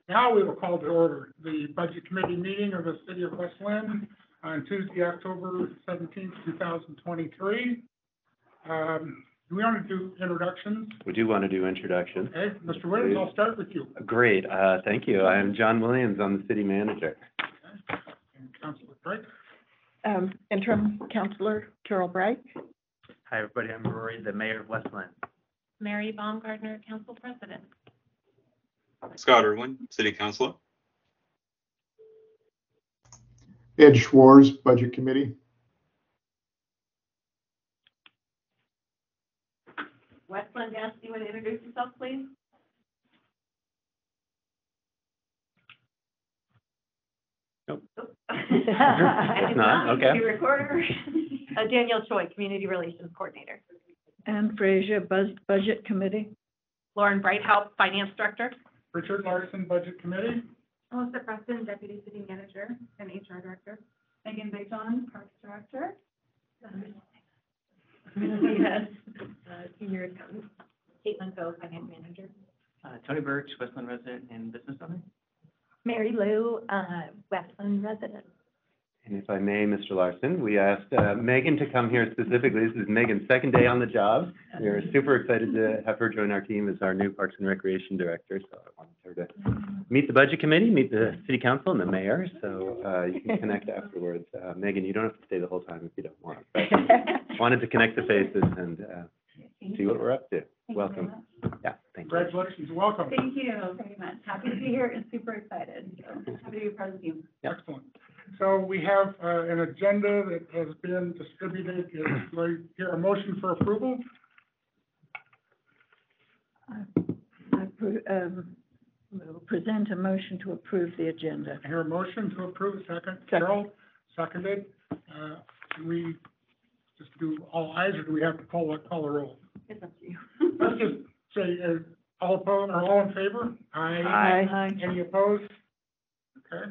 Now we will call to order the Budget Committee meeting of the City of West Lynn on Tuesday, October 17th, 2023. Do we want to do introductions? We do want to do introductions. Okay, Mr. Williams, I'll start with you. Great, thank you. I'm John Williams, I'm the city manager. Okay. And Councilor Bright. Interim Councilor Carol Bright. Hi, everybody. I'm Rory, the mayor of West Lynn. Mary Baumgartner, Council President. Scott Irwin, City Councilor. Ed Schwartz, Budget Committee. Westland Gas, you want to introduce yourself, please? Nope. It's not, okay. Recorder. Danielle Choi, Community Relations Coordinator. Ann Frazier, Budget Committee. Lauren Brighthouse, Finance Director. Richard Larson, Budget Committee. Melissa Preston, Deputy City Manager and HR Director. Megan Bigton, Parks Director. Yes. Senior Accountant. Caitlin Go, Finance Manager. Tony Birch, Westland resident and business owner. Mary Lou, Westland resident. And if I may, Mr. Larson, we asked Megan to come here specifically. This is Megan's second day on the job. We're super excited to have her join our team as our new Parks and Recreation Director. So I wanted her to meet the Budget Committee, meet the City Council and the Mayor. So you can connect afterwards. Megan, you don't have to stay the whole time if you don't want. But wanted to connect the faces and see what we're up to. Welcome. Yeah, thank you. Congratulations, welcome. Thank you very much. Happy to be here and super excited. So happy to be part of the team. Excellent. So we have an agenda that has been distributed. Do I hear a motion for approval? We'll present a motion to approve the agenda. I hear a motion to approve. Second. Carol, seconded. Do we just do all ayes, or do we have to call a roll? It's up to you. Let's just say all opposed or all in favor? Aye. Any opposed? Okay.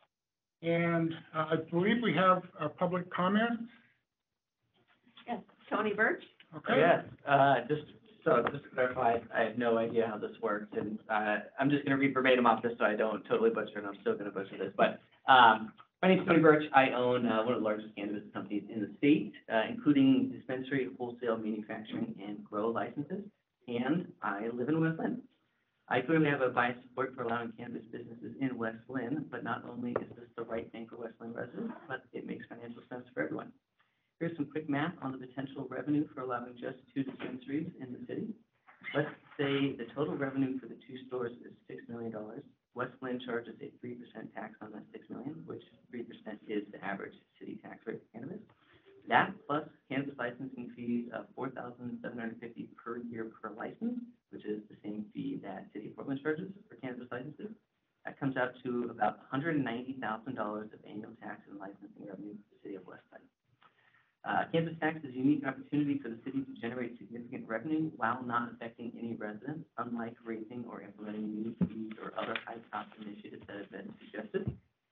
And I believe we have a public comment. Yes, Tony Birch. Okay. Yes, just to clarify, I have no idea how this works, and I'm just going to read verbatim off this so I don't totally butcher, and I'm still going to butcher this. But my name is Tony Birch. I own one of the largest cannabis companies in the state, including dispensary, wholesale, manufacturing, and grow licenses, and I live in West Lynn. I clearly have a biased support for allowing cannabis businesses in West Lynn, but not only is this the right thing for West Lynn residents, but it makes financial sense for everyone. Here's some quick math on the potential revenue for allowing just 2 dispensaries in the city. Let's say the total revenue for the 2 stores is $6 million. West Lynn charges a 3% tax on that $6 million, which 3% is the average city tax rate for cannabis. That plus cannabis licensing fees of $4,750 per year per license, which is the same fee that City of Portland charges for cannabis licenses. That comes out to about $190,000 of annual tax and licensing revenue for the City of West Lynn. Cannabis tax is a unique opportunity for the city to generate significant revenue while not affecting any residents, unlike raising or implementing new fees or other high-cost initiatives that have been suggested.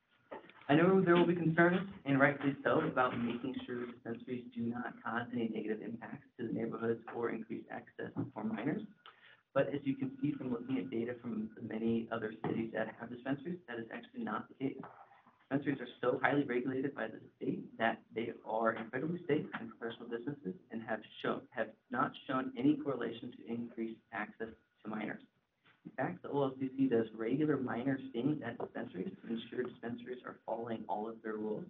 I know there will be concerns, and rightfully so, about making sure dispensaries do not cause any negative impacts to the neighborhoods or increase access for minors. But as you can see from looking at data from the many other cities that have dispensaries, that is actually not the case. Dispensaries are so highly regulated by the state that they are incredibly safe and professional businesses and have not shown any correlation to increased access to minors. In fact, the OLCC does regular minor stings at dispensaries to ensure dispensaries are following all of their rules.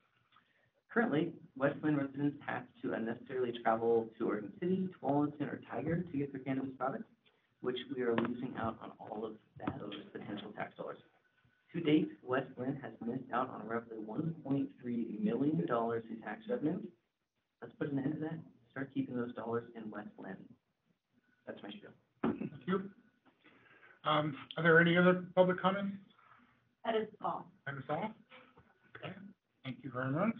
Currently, West Lynn residents have to unnecessarily travel to Oregon City, Tualatin, or Tiger to get their cannabis products, which we are losing out on all of those potential tax dollars. To date, West Lynn has missed out on roughly $1.3 million in tax revenue. Let's put an end to that. Start keeping those dollars in West Lynn. That's my spiel. Thank you. Are there any other public comments? That is all. That is all? Okay, thank you very much.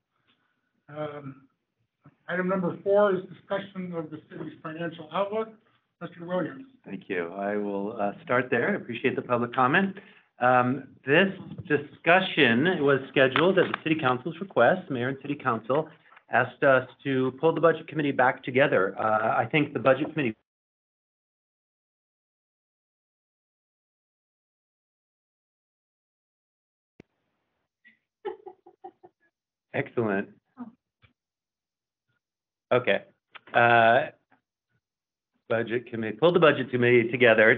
Item number 4 is discussion of the city's financial outlook. Mr. Williams. Thank you. I will start there. I appreciate the public comment. This discussion was scheduled at the City Council's request. Mayor and City Council asked us to pull the Budget Committee back together. I think the Budget Committee Excellent. Okay. Budget committee, pulled the budget committee together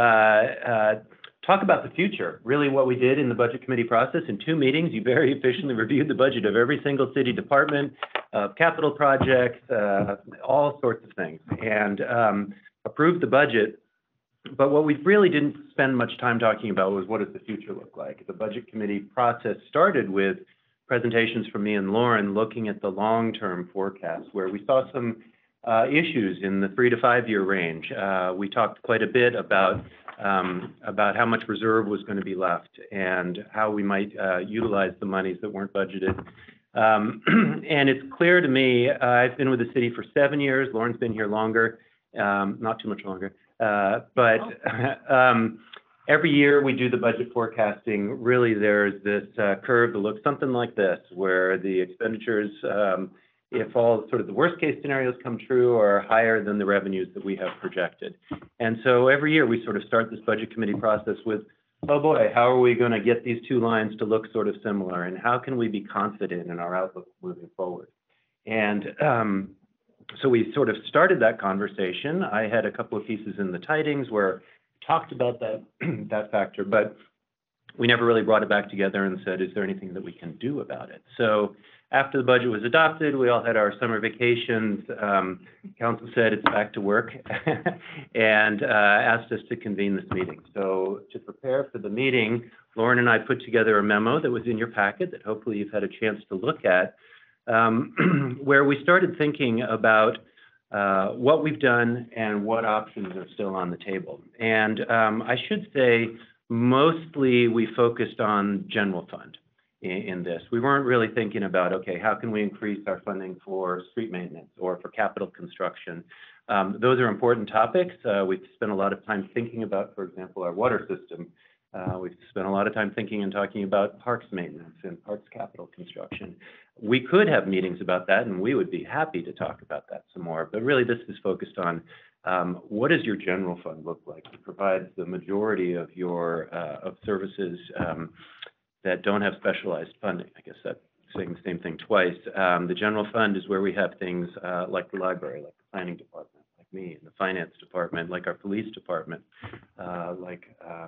to talk about the future. Really what we did in the budget committee process in 2 meetings, you very efficiently reviewed the budget of every single city department, capital projects, all sorts of things, and approved the budget. But what we really didn't spend much time talking about was what does the future look like. The budget committee process started with presentations from me and Lauren looking at the long-term forecast, where we saw some issues in the 3 to 5 year range. We talked quite a bit about how much reserve was going to be left and how we might utilize the monies that weren't budgeted. And it's clear to me, I've been with the city for 7 years. Lauren's been here longer, not too much longer. But every year we do the budget forecasting. Really, there's this curve that looks something like this, where the expenditures, if all sort of the worst case scenarios come true, are higher than the revenues that we have projected. And so every year we sort of start this budget committee process with, oh boy, how are we going to get these 2 lines to look sort of similar, and how can we be confident in our outlook moving forward? And so we sort of started that conversation. I had a couple of pieces in the tidings where I talked about that, that factor, but we never really brought it back together and said, is there anything that we can do about it? So after the budget was adopted, we all had our summer vacations. Council said it's back to work and asked us to convene this meeting. So to prepare for the meeting, Lauren and I put together a memo that was in your packet that hopefully you've had a chance to look at, where we started thinking about what we've done and what options are still on the table. And I should say, mostly we focused on general fund in this. We weren't really thinking about, okay, how can we increase our funding for street maintenance or for capital construction? Those are important topics. We've spent a lot of time thinking about, for example, our water system. We've spent a lot of time thinking and talking about parks maintenance and parks capital construction. We could have meetings about that, and we would be happy to talk about that some more. But really, this is focused on what does your general fund look like? It provides the majority of your of services that don't have specialized funding. I guess that's saying the same thing twice. The general fund is where we have things like the library, like the planning department, like me, and the finance department, like our police department, like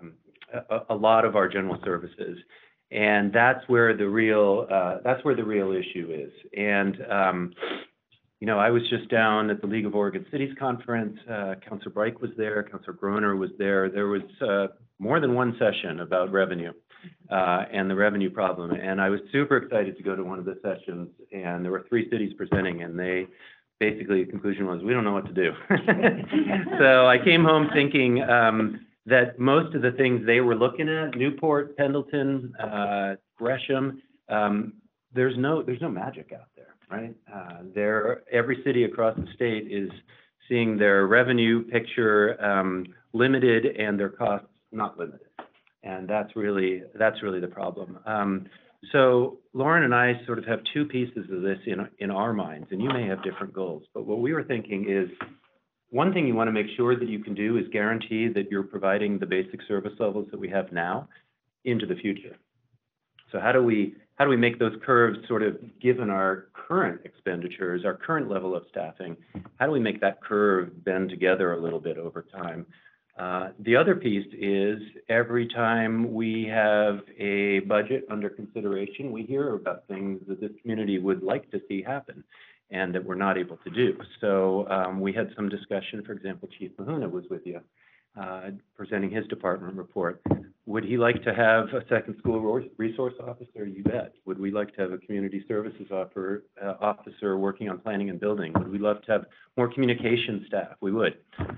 a lot of our general services. And that's where the real issue is. And you know, I was just down at the League of Oregon Cities conference. Councilor Bright was there. Councilor Groner was there. There was more than one session about revenue and the revenue problem. And I was super excited to go to one of the sessions. And there were 3 cities presenting, and they basically, the conclusion was, we don't know what to do. So I came home thinking that most of the things they were looking at, Newport, Pendleton, Gresham, there's no magic out there, right? Every city across the state is seeing their revenue picture limited and their costs not limited. And that's really the problem. So Lauren and I sort of have 2 pieces of this in our minds, and you may have different goals. But what we were thinking is, one thing you want to make sure that you can do is guarantee that you're providing the basic service levels that we have now into the future. So how do we make those curves sort of, given our current expenditures, our current level of staffing, how do we make that curve bend together a little bit over time? The other piece is, every time we have a budget under consideration, we hear about things that this community would like to see happen and that we're not able to do. So we had some discussion. For example, Chief Mahuna was with you, presenting his department report. Would he like to have a second school resource officer? You bet. Would we like to have a community services officer working on planning and building? Would we love to have more communication staff? We would.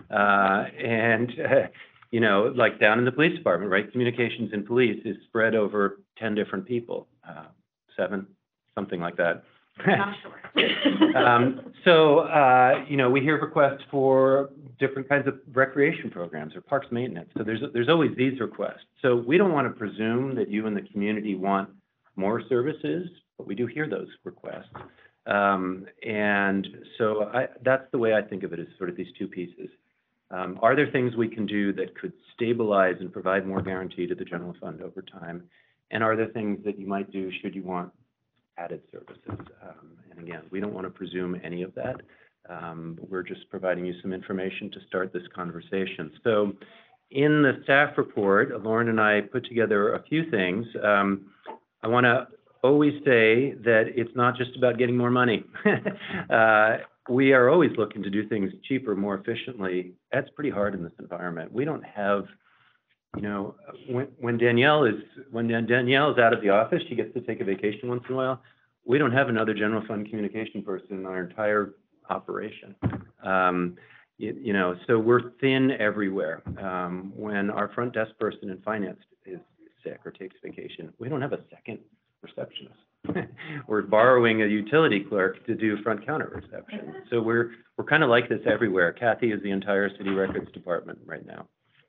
You know, like down in the police department, right? Communications in police is spread over 10 different people, 7, something like that. Not sure. You know, we hear requests for different kinds of recreation programs or parks maintenance. So there's always these requests. So we don't want to presume that you and the community want more services, but we do hear those requests. And so that's the way I think of it, is sort of these 2 pieces. Are there things we can do that could stabilize and provide more guarantee to the general fund over time? And are there things that you might do should you want added services. And again, we don't want to presume any of that. We're just providing you some information to start this conversation. So in the staff report, Lauren and I put together a few things. I want to always say that it's not just about getting more money. We are always looking to do things cheaper, more efficiently. That's pretty hard in this environment. We don't have, you know, when Danielle is out of the office, she gets to take a vacation once in a while. We don't have another general fund communication person in our entire operation. You know, so we're thin everywhere. When our front desk person in finance is sick or takes vacation, we don't have a second receptionist. We're borrowing a utility clerk to do front counter reception. So we're kind of like this everywhere. Kathy is the entire city records department right now.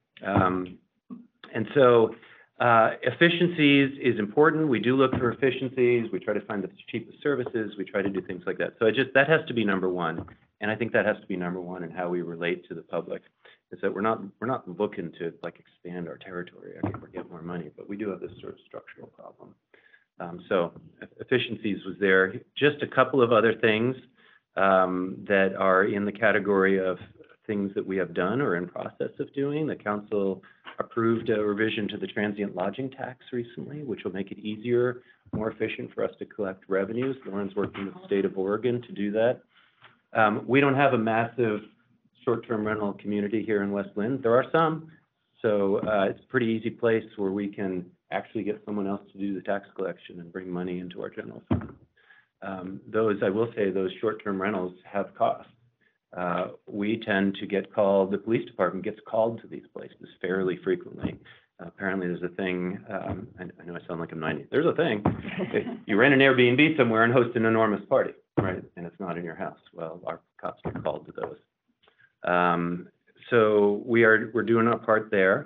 And so efficiencies is important. We do look for efficiencies. We try to find the cheapest services. We try to do things like that. So that has to be number one. And I think that has to be number one in how we relate to the public, is that we're not looking to like expand our territory or get more money, but we do have this sort of structural problem. So efficiencies was there. Just a couple of other things that are in the category of things that we have done or in process of doing. The council approved a revision to the transient lodging tax recently, which will make it easier, more efficient for us to collect revenues. Lauren's working with the state of Oregon to do that. We don't have a massive short-term rental community here in West Linn. There are some, so it's a pretty easy place where we can actually get someone else to do the tax collection and bring money into our general fund. I will say, those short-term rentals have costs. We tend to get called, the police department gets called to these places fairly frequently. Apparently there's a thing, I know I sound like I'm 90, there's a thing. You rent an Airbnb somewhere and host an enormous party, right? And it's not in your house. Well, our cops get called to those. So we're doing our part there.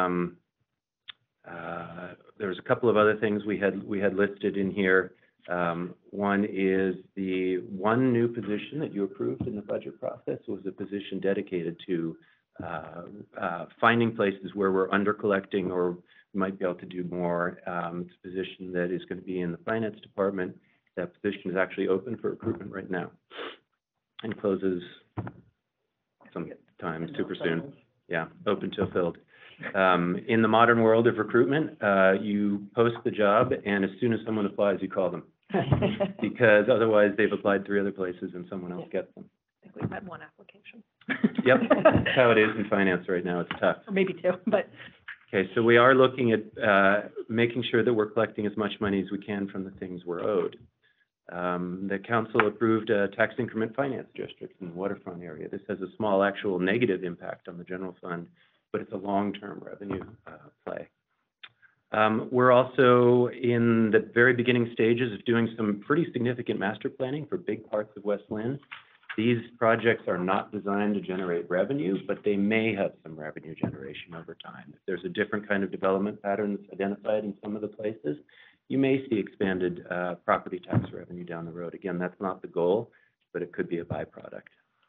There's a couple of other things we had listed in here. One is the one new position that you approved in the budget process was a position dedicated to finding places where we're under collecting or we might be able to do more. It's a position that is going to be in the finance department. That position is actually open for recruitment right now and closes sometime super soon. Yeah, open till filled. In the modern world of recruitment, you post the job, and as soon as someone applies, you call them. Because otherwise they've applied 3 other places and someone else gets them. I think we've had 1 application. Yep, that's how it is in finance right now. It's tough. Or maybe 2, but. Okay, so we are looking at making sure that we're collecting as much money as we can from the things we're owed. The council approved a tax increment finance district in the waterfront area. This has a small actual negative impact on the general fund, but it's a long-term revenue play. We're also in the very beginning stages of doing some pretty significant master planning for big parts of West Linn. These projects are not designed to generate revenue, but they may have some revenue generation over time. If there's a different kind of development patterns identified in some of the places, you may see expanded property tax revenue down the road. Again, that's not the goal, but it could be a byproduct.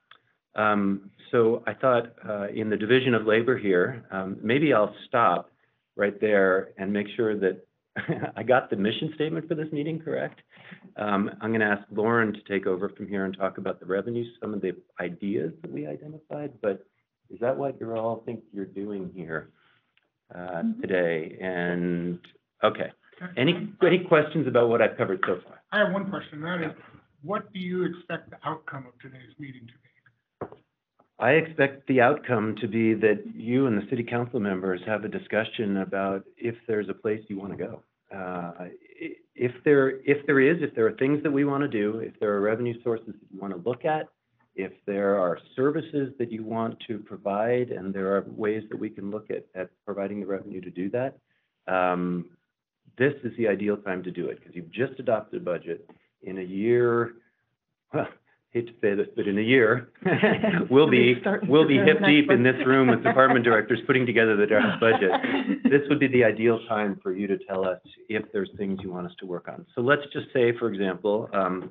So I thought in the division of labor here, maybe I'll stop right there and make sure that I got the mission statement for this meeting correct. I'm going to ask Lauren to take over from here and talk about the revenues, some of the ideas that we identified, but is that what you all think you're doing here today? And okay, any questions about what I've covered so far? I have one question, that is, what do you expect the outcome of today's meeting to be? I expect the outcome to be that you and the city council members have a discussion about if there's a place you want to go. If there are things that we want to do, if there are revenue sources that you want to look at, if there are services that you want to provide, and there are ways that we can look at providing the revenue to do that, this is the ideal time to do it, because you've just adopted a budget. In a year, well, hate to say this, but in a year, we'll be hip deep in this room with department directors putting together the draft budget. This would be the ideal time for you to tell us if there's things you want us to work on. So let's just say, for example,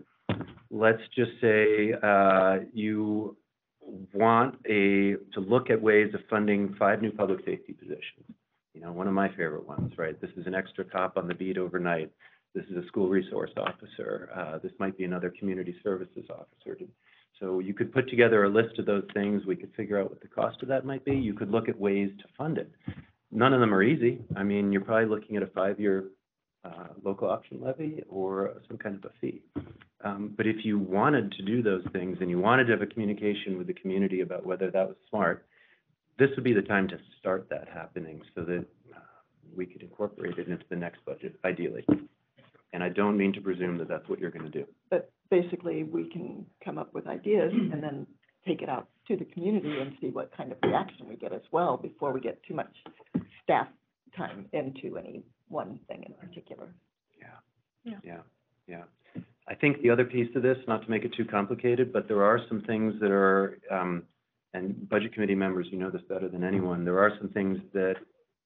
you want to look at ways of funding 5 new public safety positions. You know, one of my favorite ones, right? This is an extra cop on the beat overnight. This is a school resource officer. This might be another community services officer. So you could put together a list of those things. We could figure out what the cost of that might be. You could look at ways to fund it. None of them are easy. I mean, you're probably looking at a 5-year local option levy or some kind of a fee. But if you wanted to do those things and you wanted to have a communication with the community about whether that was smart, this would be the time to start that happening so that we could incorporate it into the next budget, ideally. And I don't mean to presume that that's what you're going to do. But basically, we can come up with ideas and then take it out to the community and see what kind of reaction we get as well before we get too much staff time into any one thing in particular. Yeah. I think the other piece of this, not to make it too complicated, but there are some things that are, and budget committee members, you know this better than anyone, there are some things that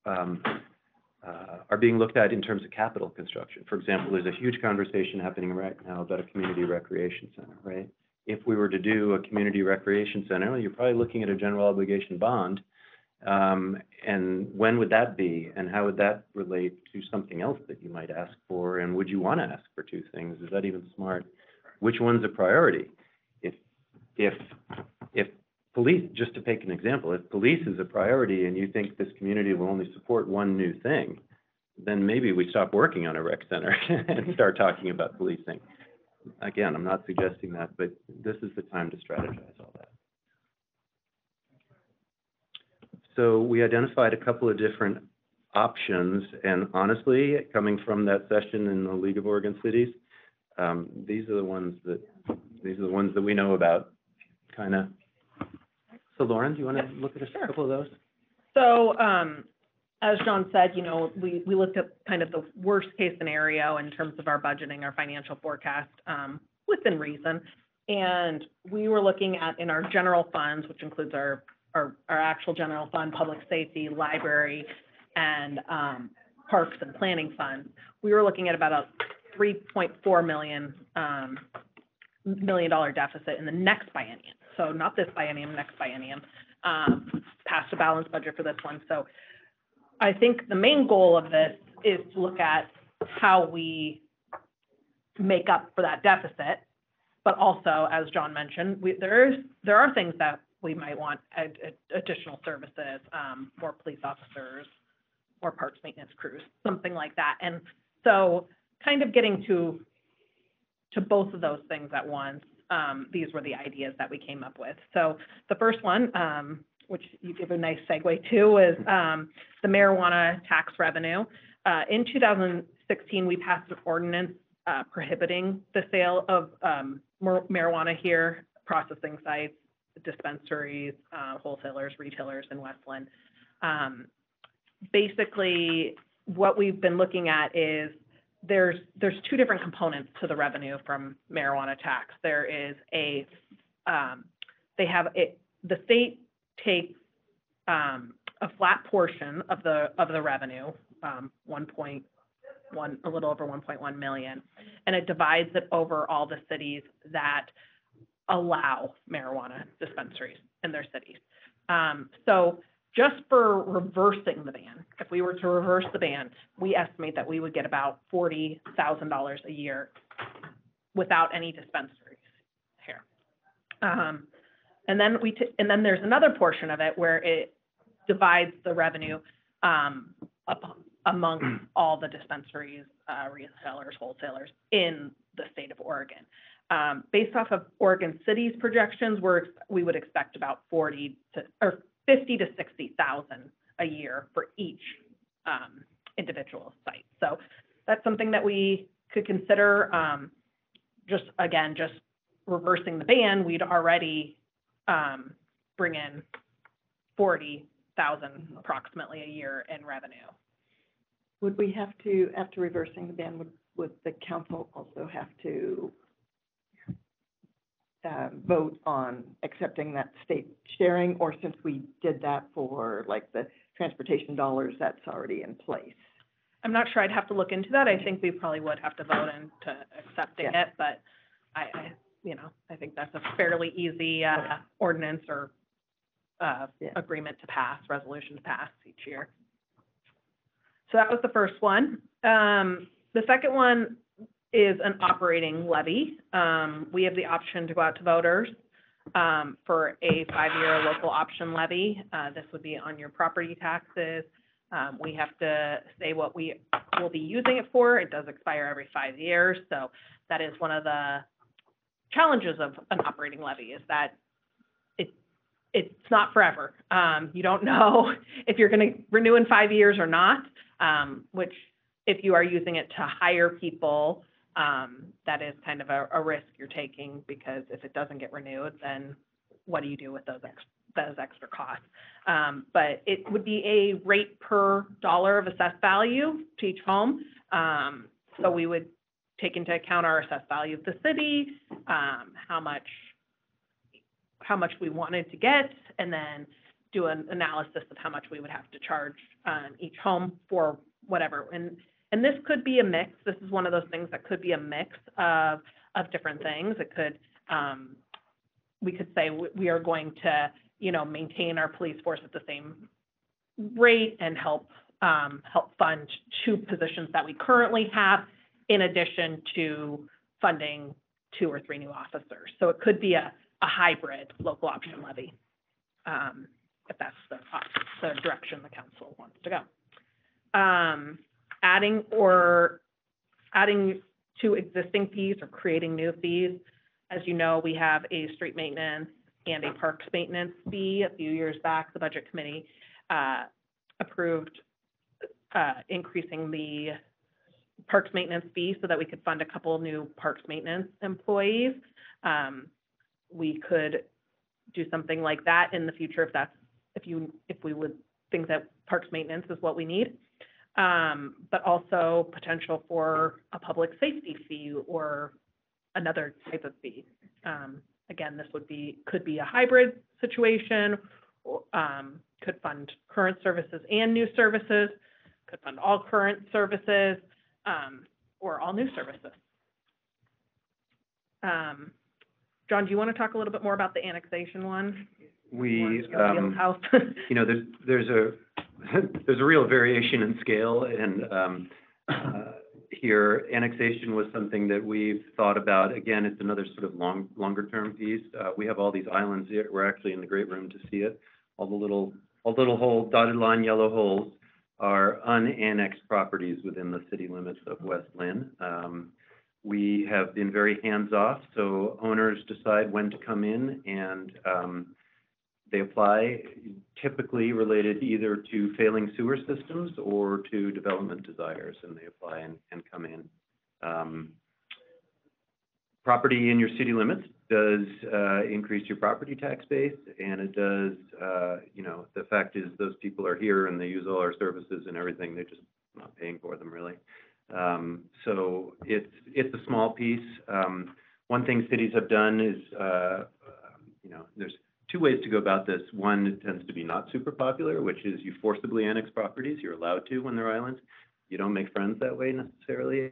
are being looked at in terms of capital construction. For example, there's a huge conversation happening right now about a community recreation center, right? If we were to do a community recreation center, well, you're probably looking at a general obligation bond. And when would that be? And how would that relate to something else that you might ask for? And would you want to ask for two things? Is that even smart? Which one's a priority? If police, just to take an example, if police is a priority and you think this community will only support one new thing, then maybe we stop working on a rec center and start talking about policing. Again, I'm not suggesting that, but this is the time to strategize all that. So we identified a couple of different options, and honestly, coming from that session in the League of Oregon Cities, these are the ones that we know about, kind of. So Lauren, do you want to look at a couple of those? So, as John said, you know, we looked at kind of the worst case scenario in terms of our budgeting, our financial forecast, within reason. And we were looking at in our general funds, which includes our actual general fund, public safety, library, and parks and planning funds, we were looking at about a $3.4 million deficit in the next biennium. So not this biennium, next biennium, past a balanced budget for this one. So I think the main goal of this is to look at how we make up for that deficit, but also, as John mentioned, there are things that we might want additional services, more police officers, more parks maintenance crews, something like that. And so kind of getting to both of those things at once, these were the ideas that we came up with. So the first one, which you give a nice segue to, is the marijuana tax revenue. In 2016, we passed an ordinance prohibiting the sale of marijuana here, processing sites, dispensaries, wholesalers, retailers in Westland. Basically, what we've been looking at is there's two different components to the revenue from marijuana tax. There is the state takes a flat portion of the revenue, a little over 1.1 million, and it divides it over all the cities that allow marijuana dispensaries in their cities. So just for reversing the ban, if we were to reverse the ban, we estimate that we would get about $40,000 a year without any dispensaries here. And then there's another portion of it where it divides the revenue among all the dispensaries, retailers, wholesalers in the state of Oregon. Based off of Oregon City's projections, we would expect about 50 to 60,000 a year for each individual site. So that's something that we could consider. Just reversing the ban, we'd already bring in 40,000 approximately a year in revenue. Would we have to, after reversing the ban, would the council also have to vote on accepting that state sharing, or since we did that for like the transportation dollars, that's already in place? I'm not sure. I'd have to look into that. I think we probably would have to vote into accepting it, but I think that's a fairly easy ordinance or agreement to pass, resolution to pass each year. So that was the first one. The The second one is an operating levy. We have the option to go out to voters for a 5-year local option levy. This would be on your property taxes. We have to say what we will be using it for. It does expire every 5 years, so that is one of the challenges of an operating levy, is that it's not forever. You don't know if you're going to renew in 5 years or not, which if you are using it to hire people, that is kind of a risk you're taking, because if it doesn't get renewed, then what do you do with those extra costs? But it would be a rate per dollar of assessed value to each home. So we would take into account our assessed value of the city, how much we wanted to get, and then do an analysis of how much we would have to charge each home for whatever. And this could be a mix. This is one of those things that could be a mix of different things. It could, we could say we are going to, maintain our police force at the same rate and help fund 2 positions that we currently have, in addition to funding 2 or 3 new officers. So it could be a hybrid local option levy, if that's the direction the council wants to go. Adding to existing fees or creating new fees. As you know, we have a street maintenance and a parks maintenance fee. A few years back, the budget committee approved increasing the parks maintenance fee so that we could fund a couple new parks maintenance employees. We could do something like that in the future if we would think that parks maintenance is what we need. But also potential for a public safety fee or another type of fee. Again, this could be a hybrid situation, or, could fund current services and new services, could fund all current services, or all new services. John, do you want to talk a little bit more about the annexation one? House. There's a real variation in scale, and here annexation was something that we've thought about. Again, it's another sort of longer term piece. We have all these islands here. We're actually in the great room to see it. All the little hole, dotted line, yellow holes are unannexed properties within the city limits of West Lynn. We have been very hands-off, so owners decide when to come in, and they apply, typically related either to failing sewer systems or to development desires, and they apply and come in. Property in your city limits does increase your property tax base, and it does, the fact is those people are here and they use all our services and everything, they're just not paying for them really. So it's a small piece. One thing cities have done is, there's 2 ways to go about this. One, it tends to be not super popular, which is you forcibly annex properties. You're allowed to when they're islands. You don't make friends that way necessarily.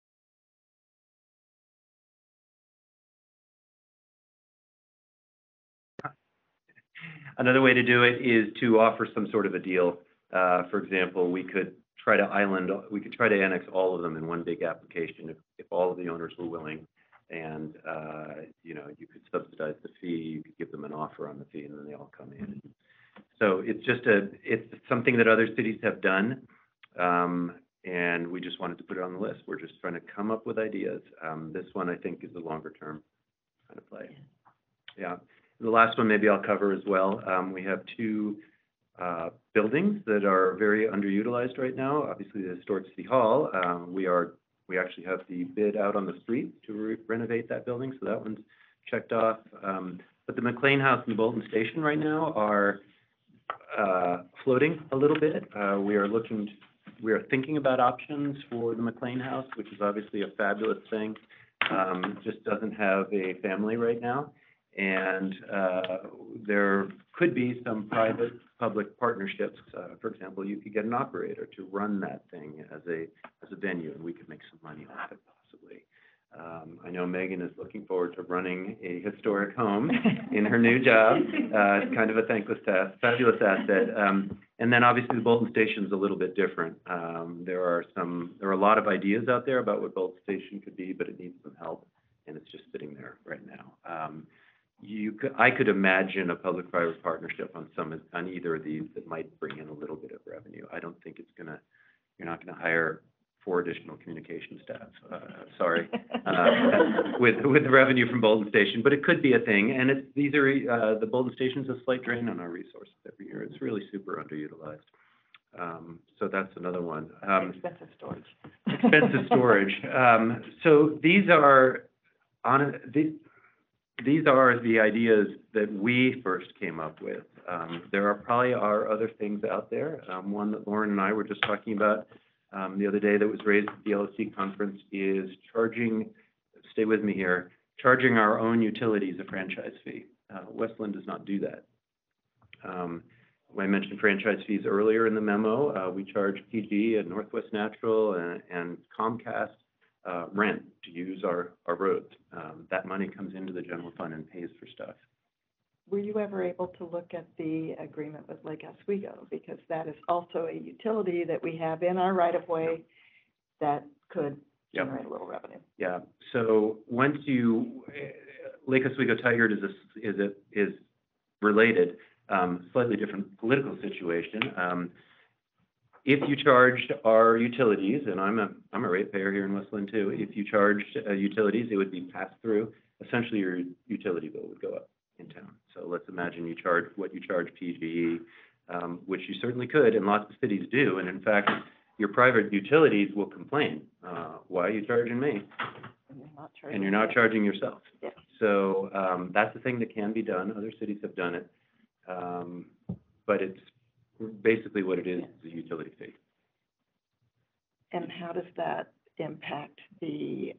Another way to do it is to offer some sort of a deal. For example, we could try to annex all of them in one big application if all of the owners were willing. And, you could subsidize the fee, you could give them an offer on the fee, and then they all come in. So it's something that other cities have done, and we just wanted to put it on the list. We're just trying to come up with ideas. This one, I think, is a longer term kind of play. Yeah. The last one maybe I'll cover as well. We have 2 buildings that are very underutilized right now. Obviously, the historic City Hall. We actually have the bid out on the street to renovate that building, so that one's checked off. But the McLean House and the Bolton Station right now are floating a little bit. We are thinking about options for the McLean House, which is obviously a fabulous thing. Just doesn't have a family right now, and there could be some private-public partnerships. For example, you could get an operator to run that thing as a venue, and we could make some money off it possibly. I know Megan is looking forward to running a historic home in her new job. It's kind of a thankless task, fabulous asset. And then obviously the Bolton Station's a little bit different. There are a lot of ideas out there about what Bolton Station could be, but it needs some help, and it's just sitting there right now. I could imagine a public-private partnership on either of these that might bring in a little bit of revenue. I don't think you're not gonna hire 4 additional communication staff, with the revenue from Bolton Station, but it could be a thing. And the Bolton Station's a slight drain on our resources every year. It's really super underutilized. So that's another one. Expensive storage. Expensive storage. So these are the ideas that we first came up with. There are probably other things out there. One that Lauren and I were just talking about the other day that was raised at the LOC conference is stay with me here, charging our own utilities a franchise fee. Westland does not do that. When I mentioned franchise fees earlier in the memo, we charge PG and Northwest Natural and Comcast rent to use our roads. That money comes into the general fund and pays for stuff. Were you ever able to look at the agreement with Lake Oswego? Because that is also a utility that we have in our right-of-way that could generate a little revenue. Yeah, so once Lake Oswego Tigard is related, slightly different political situation. If you charged our utilities, and I'm a ratepayer here in Westland too, if you charged utilities, it would be passed through. Essentially, your utility bill would go up in town. So let's imagine you charge what you charge PG&E, which you certainly could, and lots of cities do. And in fact, your private utilities will complain, why are you charging me? And you're not charging yourself. Yeah. So that's the thing that can be done. Other cities have done it. But it's basically what it is a utility fee. And how does that impact the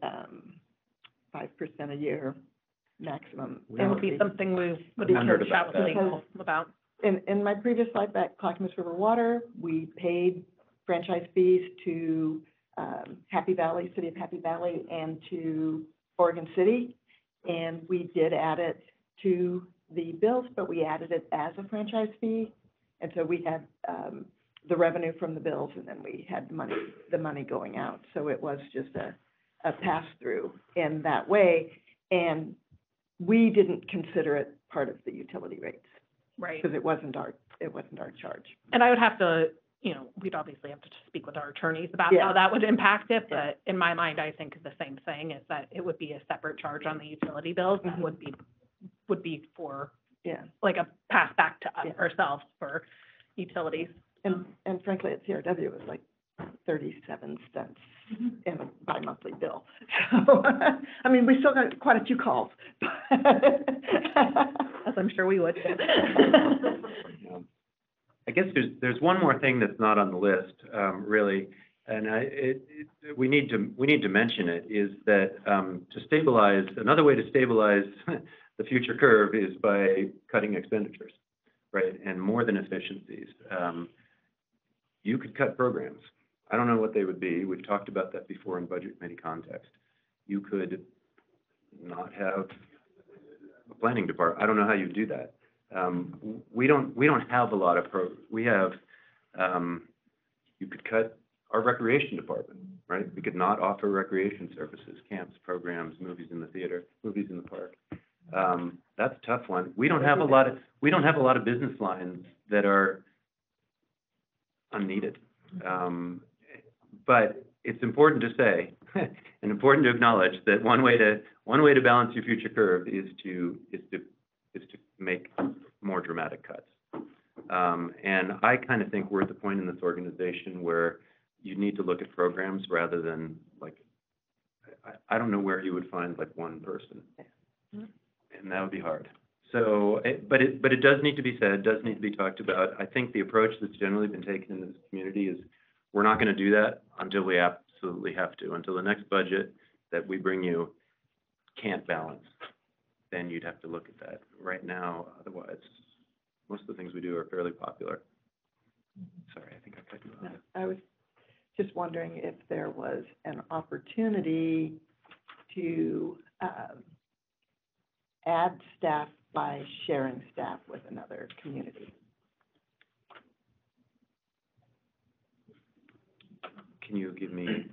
5% a year maximum? It would be something we would need to chat with legal about. In my previous life at Clackamas River Water, we paid franchise fees to Happy Valley, City of Happy Valley, and to Oregon City. And we did add it to the bills, but we added it as a franchise fee. And so we had the revenue from the bills, and then we had the money going out. So it was just a pass-through in that way. And we didn't consider it part of the utility rates. Right. Because it wasn't our charge. And I would have to, we'd obviously have to speak with our attorneys about how that would impact it, but in my mind, I think the same thing is that it would be a separate charge on the utility bills that would be for, like a pass back to us ourselves for utilities. And frankly, at CRW, it was like 37 cents in a bi-monthly bill. So, I mean, we still got quite a few calls. As I'm sure we would. I guess there's one more thing that's not on the list, really, and we need to mention it, is that another way to stabilize the future curve is by cutting expenditures, right, and more than efficiencies. You could cut programs. I don't know what they would be. We've talked about that before in budget committee context. You could not have a planning department. I don't know how you do that. We don't have a lot of you could cut our recreation department, right? We could not offer recreation services, camps, programs, movies in the theater, movies in the park. That's a tough one. We don't have a lot of business lines that are unneeded. But it's important to say and important to acknowledge that one way to balance your future curve is to make more dramatic cuts. And I kind of think we're at the point in this organization where you need to look at programs rather than I don't know where you would find one person, and that would be hard. So, but it does need to be said, does need to be talked about. I think the approach that's generally been taken in this community is we're not going to do that until we absolutely have to, until the next budget that we bring you can't balance. Then you'd have to look at that. Right now, otherwise, most of the things we do are fairly popular. Sorry, I think I cut you off. I was just wondering if there was an opportunity to, add staff by sharing staff with another community. Can you give me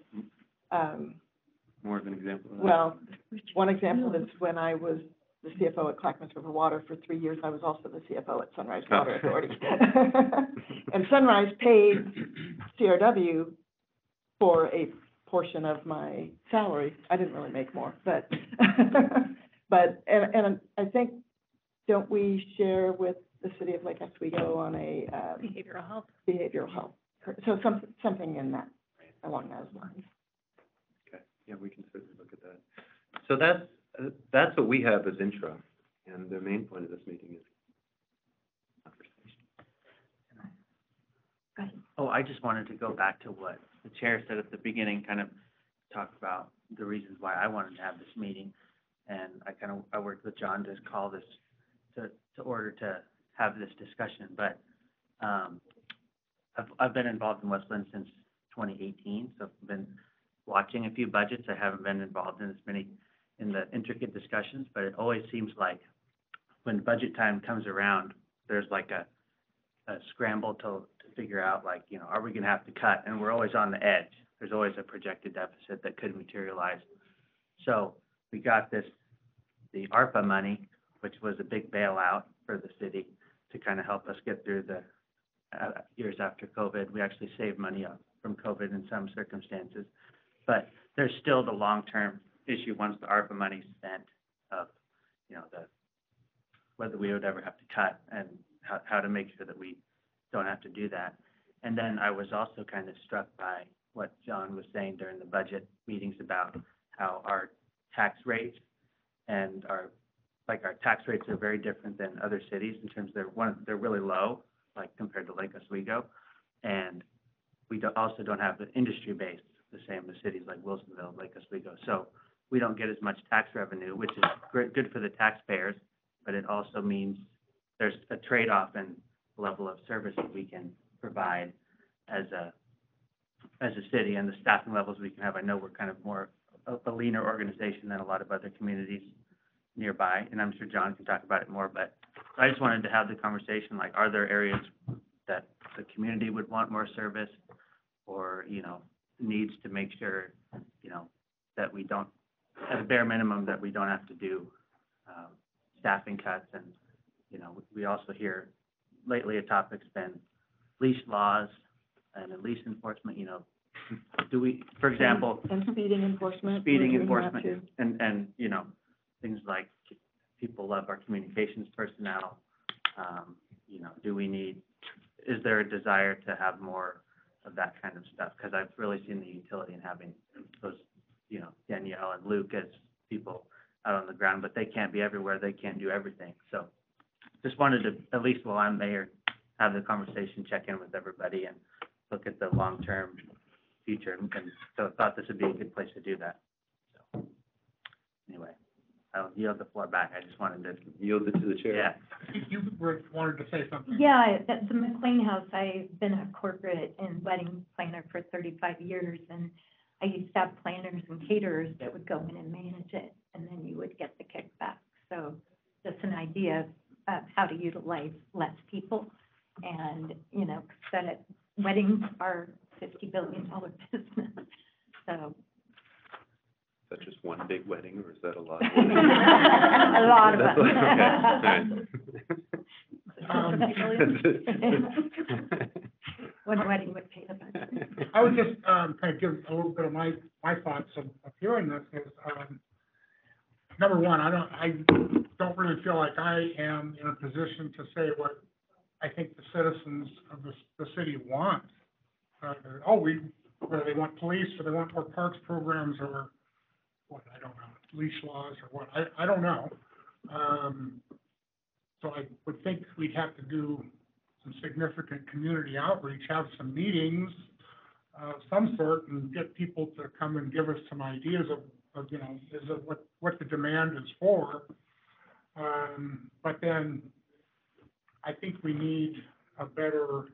more of an example of that? Well, one example is when I was the CFO at Clackamas River Water for 3 years, I was also the CFO at Sunrise Water Authority. And Sunrise paid CRW for a portion of my salary. I didn't really make more, but, and I think, don't we share with the city of Lake Oswego on a, Behavioral health. behavioral health? So something in that, along those lines. Okay, yeah, we can certainly look at that. So that's what we have as intro, and the main point of this meeting is conversation. Oh, I just wanted to go back to what the chair said at the beginning, kind of talk about the reasons why I wanted to have this meeting. And I worked with John to call this to order to have this discussion, but, I've been involved in Westland since 2018, so I've been watching a few budgets. I haven't been involved in as many in the intricate discussions, but it always seems like when budget time comes around, there's like a scramble to figure out, like, you know, are we gonna have to cut? And we're always on the edge. There's always a projected deficit that could materialize. So we got the ARPA money, which was a big bailout for the city to kind of help us get through the years after COVID. We actually saved money from COVID in some circumstances, but there's still the long-term issue once the ARPA money's spent of, you know, whether we would ever have to cut and how to make sure that we don't have to do that. And then I was also kind of struck by what John was saying during the budget meetings about how our tax rates and our tax rates are very different than other cities in terms of they're really low, like compared to Lake Oswego, and we also don't have the industry base the same as cities like Wilsonville, Lake Oswego. So we don't get as much tax revenue, which is good for the taxpayers, but it also means there's a trade-off in level of service that we can provide as a city and the staffing levels we can have. I know we're kind of more a leaner organization than a lot of other communities nearby, and I'm sure John can talk about it more, but I just wanted to have the conversation, like, are there areas that the community would want more service, or, you know, needs to make sure, you know, that we don't, at a bare minimum, that we don't have to do staffing cuts. And, you know, we also hear lately a topic's been leash laws and leash enforcement. You know, do we, for example, And speeding enforcement. we're doing that too. and you know, things like people love our communications personnel. You know, is there a desire to have more of that kind of stuff? Because I've really seen the utility in having those, you know, Danielle and Luke as people out on the ground, but they can't be everywhere. They can't do everything. So just wanted to, at least while I'm mayor, have the conversation, check in with everybody and look at the long-term future. And so I thought this would be a good place to do that. So anyway, I'll yield the floor back. I just wanted to Yield it to the chair. Yeah. You wanted to say something? Yeah, at the McLean House, I've been a corporate and wedding planner for 35 years, and I used to have planners and caterers that would go in and manage it, and then you would get the kickback. So just an idea of how to utilize less people. And, you know, that weddings are $50 billion business, so. Is that just one big wedding, or is that a lot? A lot of Um, One wedding would pay the budget. I would just, kind of give a little bit of my thoughts of hearing this is, number one, I don't really feel like I am in a position to say what I think the citizens of the city want. Whether they want police, or they want more parks programs, or what, I don't know, leash laws, or what, I don't know. So I would think we'd have to do some significant community outreach, have some meetings of some sort, and get people to come and give us some ideas of you know, is it what the demand is for. But then I think we need a better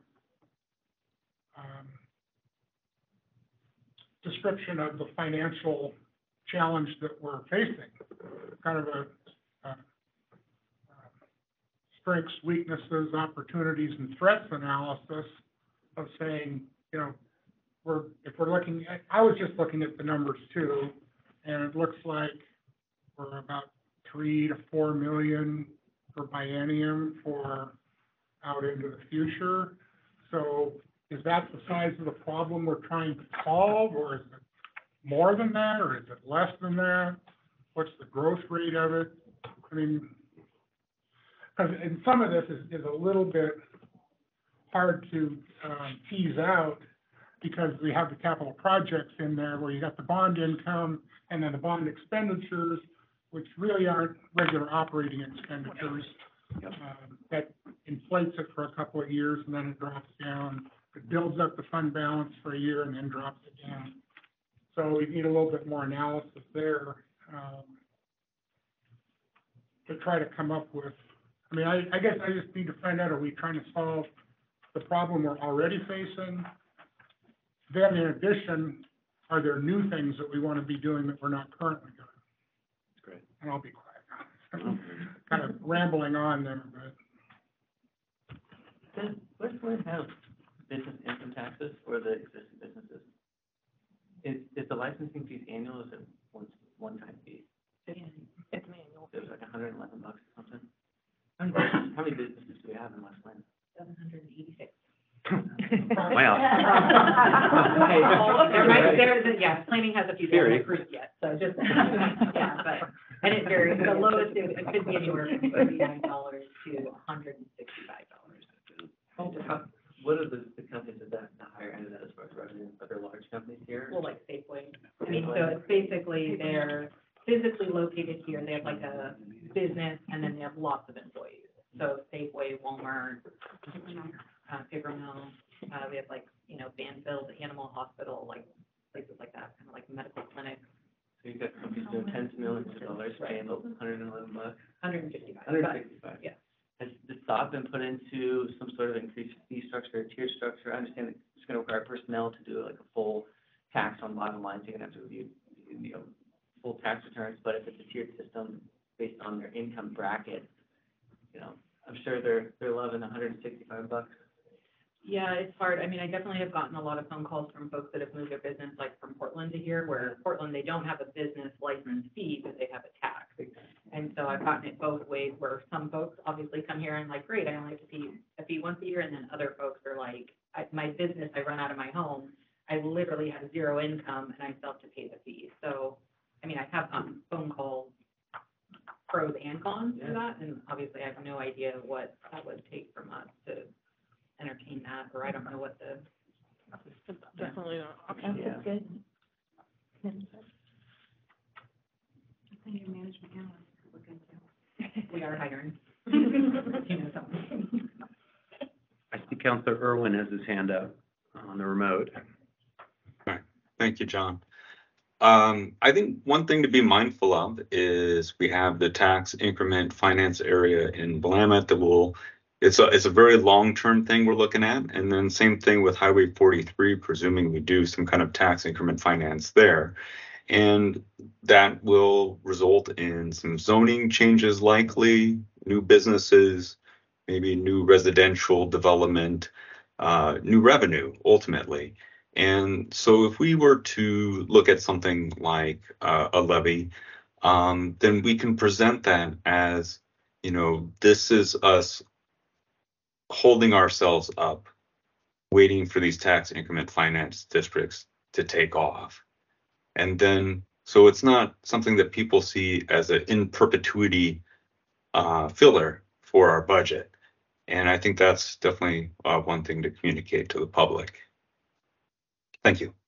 description of the financial challenge that we're facing, kind of a strengths, weaknesses, opportunities, and threats analysis of saying, you know, if we're looking at, I was just looking at the numbers too, and it looks like we're about 3 to 4 million per biennium for out into the future. So is that the size of the problem we're trying to solve, or is it more than that, or is it less than that? What's the growth rate of it? I mean, and some of this is a little bit hard to tease out because we have the capital projects in there where you got the bond income and then the bond expenditures, which really aren't regular operating expenditures. That inflates it for a couple of years and then it drops down. It builds up the fund balance for a year and then drops it down. So we need a little bit more analysis there to try to come up with. I mean, I guess I just need to find out, are we trying to solve the problem we're already facing? Then in addition, are there new things that we want to be doing that we're not currently doing? That's great. And I'll be quiet. Kind of rambling on there, but. Does Westwood have business income taxes for the existing businesses? Is the licensing fees annual, or is it one-time fee? It's manual. It was like $111 or something. How many businesses do we have in West Lynn? 786. Wow. Yeah, planning has a few Theory. that approved yet, so just, yeah, but, and it varies, the lowest, it could be anywhere from $39 to $165. What are the companies at the higher end of that as far as revenue? Are there large companies here? Well, like Safeway, I mean, so it's basically, they're physically located here, they have like a business, and then they have lots of employees. So Safeway, Walmart, Paper Mill, we have like, you know, Banfield Animal Hospital, like places like that, kind of like medical clinics. So you've got companies doing tens of millions of dollars, paying $111. 155. 165. Yeah. Has the thought been put into some sort of increased fee structure, tier structure? I understand it's going to require personnel to do like a full tax on bottom line, so you're going to have to review, you know, full tax returns. But if it's a tiered system based on their income bracket, you know, I'm sure they're loving $165. Yeah, it's hard. I mean, I definitely have gotten a lot of phone calls from folks that have moved their business, like from Portland to here, where Portland, they don't have a business license fee, but they have a tax. And so I've gotten it both ways, where some folks obviously come here and like, great, I only have to pay a fee once a year, and then other folks are like, my business, I run out of my home, I literally have zero income, and I still have to pay the fee. So, I mean, I have gotten phone calls, pros and cons to that, and obviously I have no idea what that would take from us to entertain that, or I don't know what the. Definitely an option. That's good. I think your management analyst could look into. We are hiring. You know, something. I see Counselor Irwin has his hand up on the remote. Thank you, John. I think one thing to be mindful of is we have the tax increment finance area in Willamette that will, it's a very long-term thing we're looking at. And then same thing with Highway 43, presuming we do some kind of tax increment finance there. And that will result in some zoning changes likely, new businesses, maybe new residential development, new revenue ultimately. And so if we were to look at something like a levy, then we can present that as, you know, this is us holding ourselves up, waiting for these tax increment finance districts to take off. And then, so it's not something that people see as an in perpetuity filler for our budget. And I think that's definitely one thing to communicate to the public. Thank you.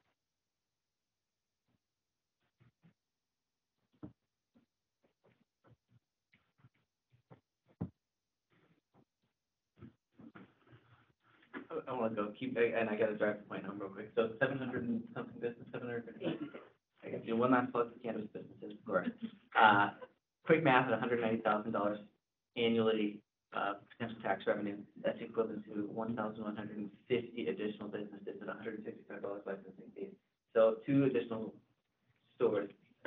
I want to go and I got to drive the point home real quick. So 700 and something business, 780. I guess, you know, one last plug for cannabis businesses, of course. Quick math at $190,000 annually, potential tax revenue. That's equivalent to 1,150 additional businesses at $165 licensing fee. So 2 additional stores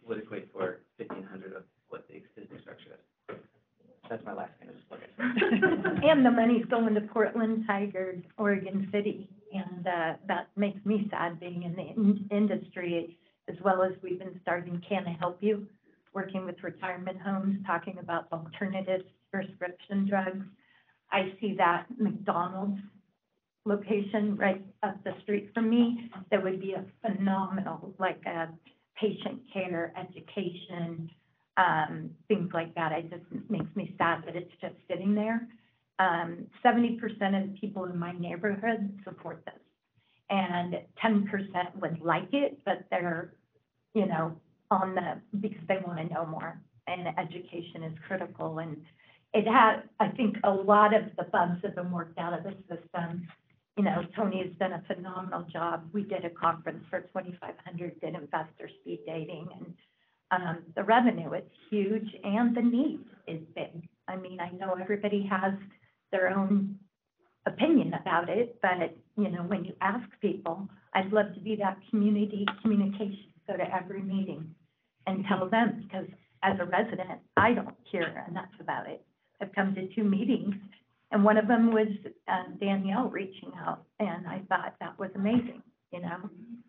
would equate for 1,500 of what the existing structure is. That's my last thing, just like I said. And the money's going to Portland, Tigard, Oregon City, and, that makes me sad being in the industry, as well as we've been starting Can I Help You, working with retirement homes, talking about alternatives, prescription drugs. I see that McDonald's location right up the street from me, that would be a phenomenal, like, patient care, education, things like that. It just makes me sad that it's just sitting there. 70% of the people in my neighborhood support this, and 10% would like it, but they're, you know, on because they want to know more, and education is critical. And it has, I think a lot of the bugs have been worked out of the system. You know, Tony has done a phenomenal job. We did a conference for 2,500, did investor speed dating, and the revenue is huge, and the need is big. I mean, I know everybody has their own opinion about it, but, you know, when you ask people, I'd love to be that community communication, go to every meeting and tell them, because as a resident, I don't hear enough about it. I've come to 2 meetings, and one of them was Danielle reaching out, and I thought that was amazing, you know?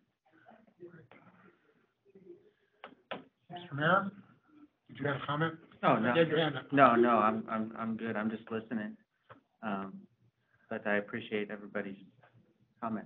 Mr. Mayor, did you have a comment? Oh, no. You had your hand up. No, I'm good. I'm just listening. But I appreciate everybody's comments.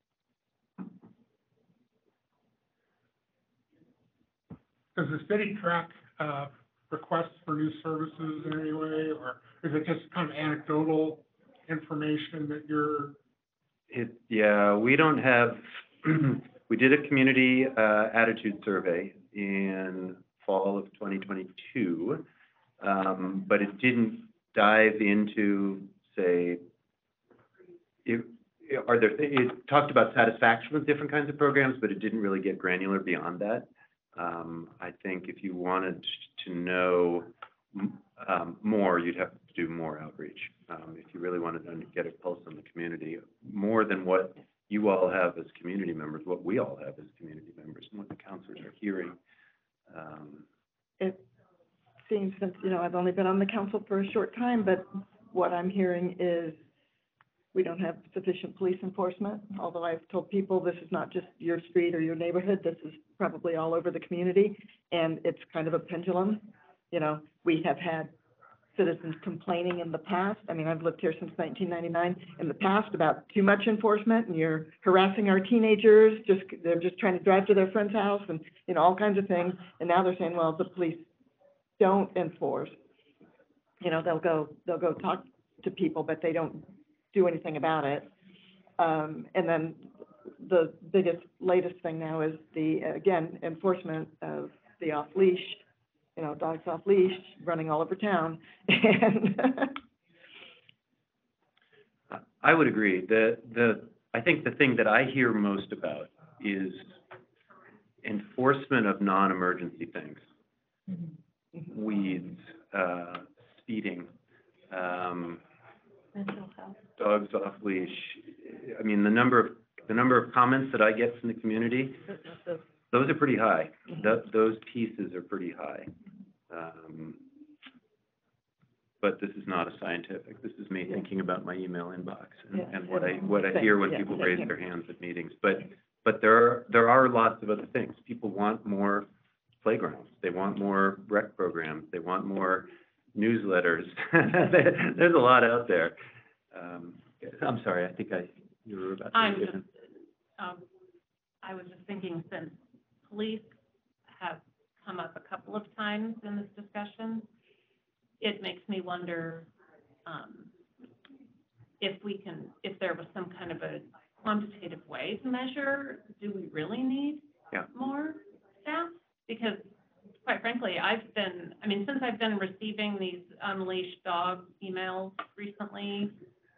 Does the city track, requests for new services in any way, or is it just kind of anecdotal information that you're, Yeah, we don't have, we did a community attitude survey in fall of 2022, but it didn't dive into, say, it talked about satisfaction with different kinds of programs, but it didn't really get granular beyond that. I think if you wanted to know more, you'd have to do more outreach. If you really wanted to get a pulse on the community, more than what you all have as community members, what we all have as community members, and what the counselors are hearing. It seems, since, you know, I've only been on the council for a short time, but what I'm hearing is we don't have sufficient police enforcement, although I've told people this is not just your street or your neighborhood, this is probably all over the community, and it's kind of a pendulum. You know, we have had citizens complaining in the past. I mean, I've lived here since 1999, in the past, about too much enforcement, and you're harassing our teenagers, they're just trying to drive to their friend's house, and, you know, all kinds of things. And now they're saying, well, the police don't enforce. You know, they'll go talk to people, but they don't do anything about it. And then the latest thing now is again, enforcement of the off-leash, you know, dogs off-leash, running all over town. And I would agree. I think the thing that I hear most about is enforcement of non-emergency things. Weeds, speeding, Mental health. dogs off leash. I mean, the number of comments that I get from the community, those are pretty high. Those pieces are pretty high. But this is not a scientific. This is me thinking about my email inbox and what I hear when people raise their hands at meetings. But there are lots of other things. People want more playgrounds. They want more rec programs. They want more newsletters. There's a lot out there. I'm sorry, I think you were about to. I was just thinking, since police have come up a couple of times in this discussion, it makes me wonder, if there was some kind of a quantitative way to measure, do we really need more staff? Because quite frankly, since I've been receiving these unleashed dog emails recently,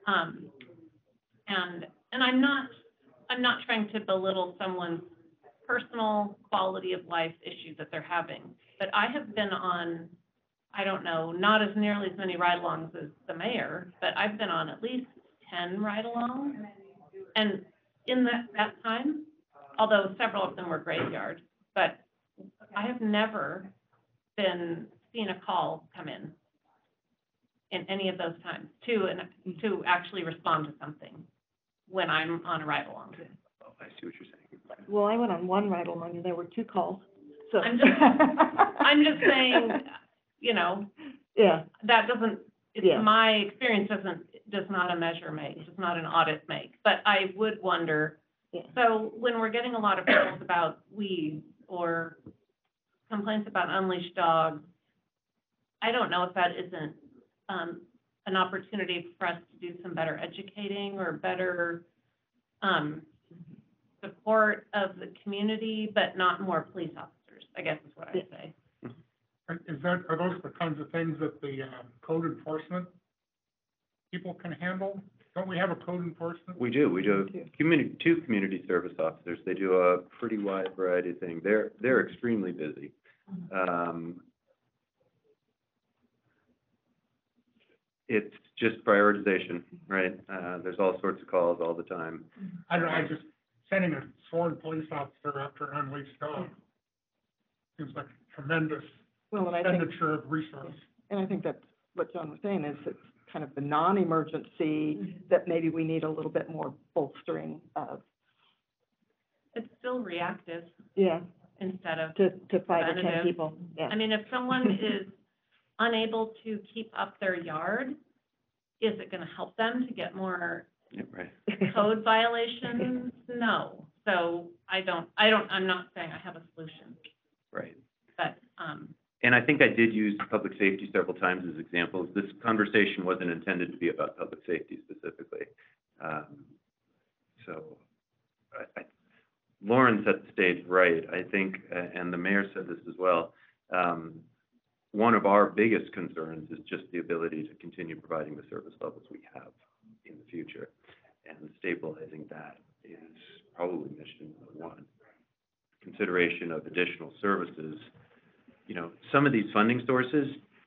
and I'm not trying to belittle someone's personal quality of life issue that they're having, but I have been on, I don't know, not as nearly as many ride-alongs as the mayor, but I've been on at least 10 ride-alongs. And in that time, although several of them were graveyard, but I have never seen a call come in any of those times to actually respond to something when I'm on a ride-along. Oh, I see what you're saying. Well, I went on one ride-along and there were 2 calls, so. I'm just saying, you know, Yeah, that doesn't, Yeah. my experience does not a measure make, does not an audit make. But I would wonder, Yeah. so when we're getting a lot of calls about weeds or complaints about unleashed dogs, I don't know if that isn't, an opportunity for us to do some better educating or better, support of the community, but not more police officers, I guess is what I'd say. Are those the kinds of things that the code enforcement people can handle? Don't we have a code enforcement? We do 2 community service officers. They do a pretty wide variety of things. They're extremely busy. It's just prioritization, right? There's all sorts of calls all the time. I don't know, I just, sending a sworn police officer after an unleashed dog seems like a tremendous well, and I think, expenditure of resources. and I think that's what John was saying, is it's kind of the non-emergency that maybe we need a little bit more bolstering of. It's still reactive Yeah, instead of, to 5 or 10 preventative. people, yeah. I mean, if someone is unable to keep up their yard, is it gonna help them to get more Yeah, right. code violations? No. So I'm not saying I have a solution, Right. but, And I think I did use public safety several times as examples. This conversation wasn't intended to be about public safety specifically. So Lauren set the stage right, I think, and the mayor said this as well. One of our biggest concerns is just the ability to continue providing the service levels we have in the future. And stabilizing that is probably mission number 1. Consideration of additional services. You know, some of these funding sources,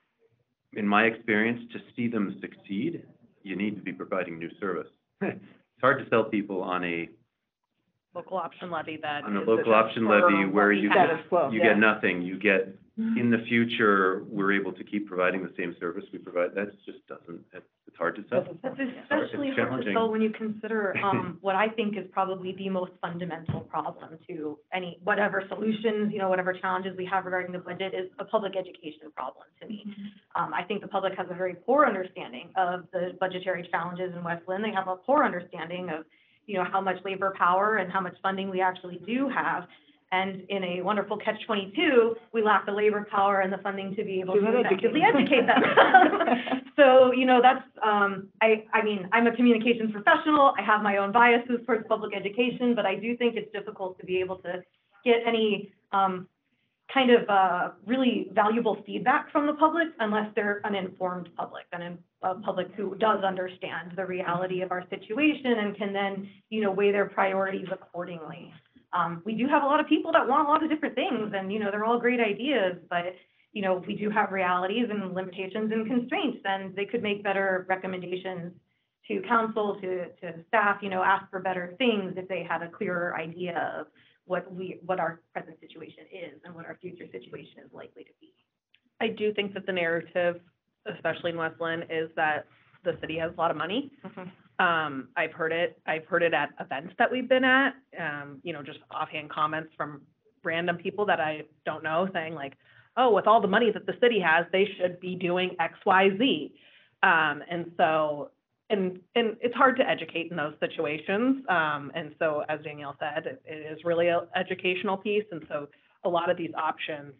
in my experience, to see them succeed, you need to be providing new service. It's hard to sell people on a Local option levy that on a is local option for levy what where we you have. Status quo, you yeah. get nothing. You get, in the future, we're able to keep providing the same service we provide. That just doesn't, it's hard to sell. That's It's especially hard to challenging. sell when you consider, what I think is probably the most fundamental problem to whatever solutions, whatever challenges we have regarding the budget is a public education problem to me. I think the public has a very poor understanding of the budgetary challenges in West Lynn. They have a poor understanding of, how much labor power and how much funding we actually do have. And in a wonderful catch-22, we lack the labor power and the funding to be able to effectively educate them. So, that's, I mean, I'm a communications professional. I have my own biases towards public education, but I do think it's difficult to be able to get any, kind of, really valuable feedback from the public unless they're an informed public, a public who does understand the reality of our situation and can then, weigh their priorities accordingly. We do have a lot of people that want a lot of different things and, they're all great ideas, but, we do have realities and limitations and constraints, and they could make better recommendations to council, to staff, ask for better things if they had a clearer idea of what our present situation is and what our future situation is likely to be. I do think that the narrative, especially in West Lynn, is that the city has a lot of money. I've heard it at events that we've been at, just offhand comments from random people that I don't know saying like, oh, with all the money that the city has, they should be doing X, Y, Z. And so, and it's hard to educate in those situations. And so, as Danielle said, it is really an educational piece. And so a lot of these options,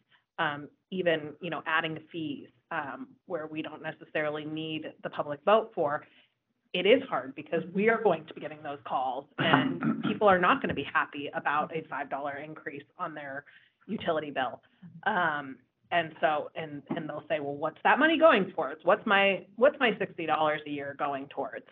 even, adding fees, where we don't necessarily need the public vote for, it is hard because we are going to be getting those calls and people are not going to be happy about a $5 increase on their utility bill. And so, and they'll say, well, what's that money going towards? What's my $60 a year going towards?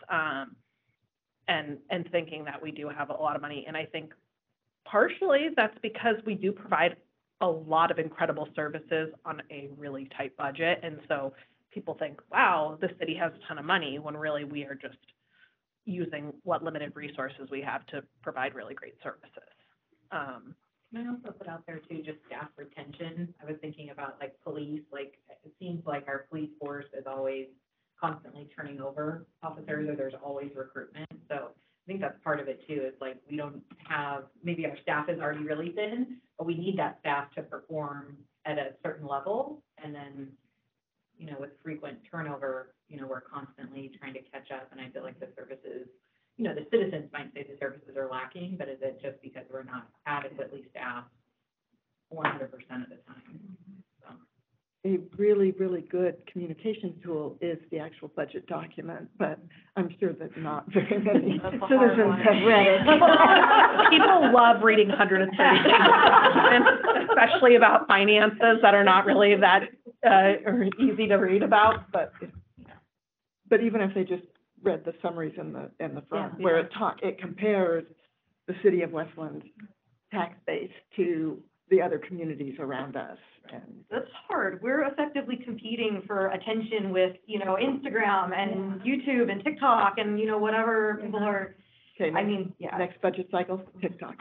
And thinking that we do have a lot of money. And I think partially that's because we do provide a lot of incredible services on a really tight budget. And so people think, wow, the city has a ton of money, when really we are just using what limited resources we have to provide really great services. Can I also put out there too, just staff retention? I was thinking about like police, like it seems like our police force is always constantly turning over officers, or there's always recruitment. So I think that's part of it too, is like we don't have, maybe our staff is already really thin, but we need that staff to perform at a certain level. And then, you know, with frequent turnover, you know, we're constantly trying to catch up. And I feel like the services, you know, the citizens might say the services are lacking, but is it just because we're not adequately staffed 100% of the time? So. A really, really good communication tool is the actual budget document, but I'm sure that not very many citizens have read it. People love reading 130 pages, especially about finances that are not really that, or easy to read about, but. But even if they just read the summaries in the front, where it compares the city of Westland's tax base to the other communities around us. And That's hard. We're effectively competing for attention with, you know, Instagram and YouTube and TikTok and, you know, whatever people are, okay, I mean, yeah. next budget cycle, TikTok.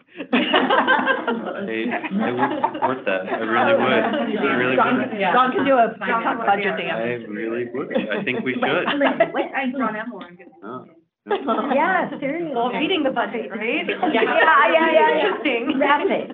I would support that. I really would. I really would. John can do a TikTok budget I dance. really would. I think we should. I brought Emma and Oh. Yeah, seriously. Well, reading the budget, right? Yeah. Interesting. Rapid.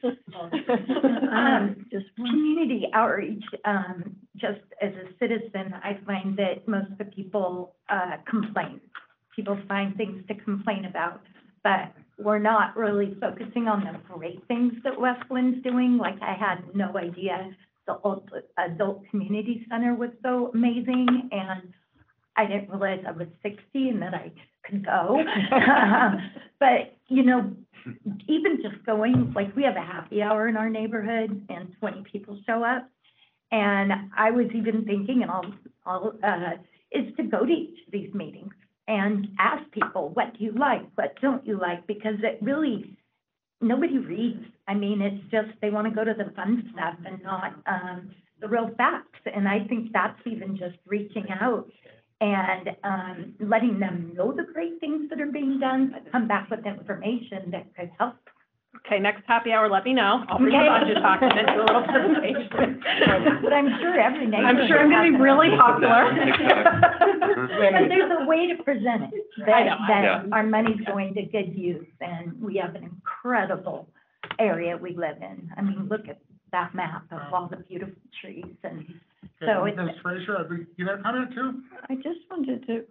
Just community outreach, just as a citizen, I find that most of the people, complain. People find things to complain about, but we're not really focusing on the great things that Westland's doing. Like, I had no idea the adult community center was so amazing, and I didn't realize I was 60 and that I could go. But, you know, even just going, like, we have a happy hour in our neighborhood and 20 people show up. And I was even thinking, and I'll is to go to each of these meetings and ask people, what do you like? What don't you like? Because it really, nobody reads. I mean, it's just, they want to go to the fun stuff and not the real facts. And I think that's even just reaching out and letting them know the great things that are being done, but come back with information that could help. Okay, next happy hour, let me know. I'll bring the budget document to a little presentation. But I'm sure every neighborhood. I'm sure I'm gonna be really popular. But there's a way to present it, I know. that our money's going to good use, and we have an incredible area we live in. I mean, look at that map of all the beautiful trees, and so it's. Ms. Fraser, you have a comment too? I just wanted to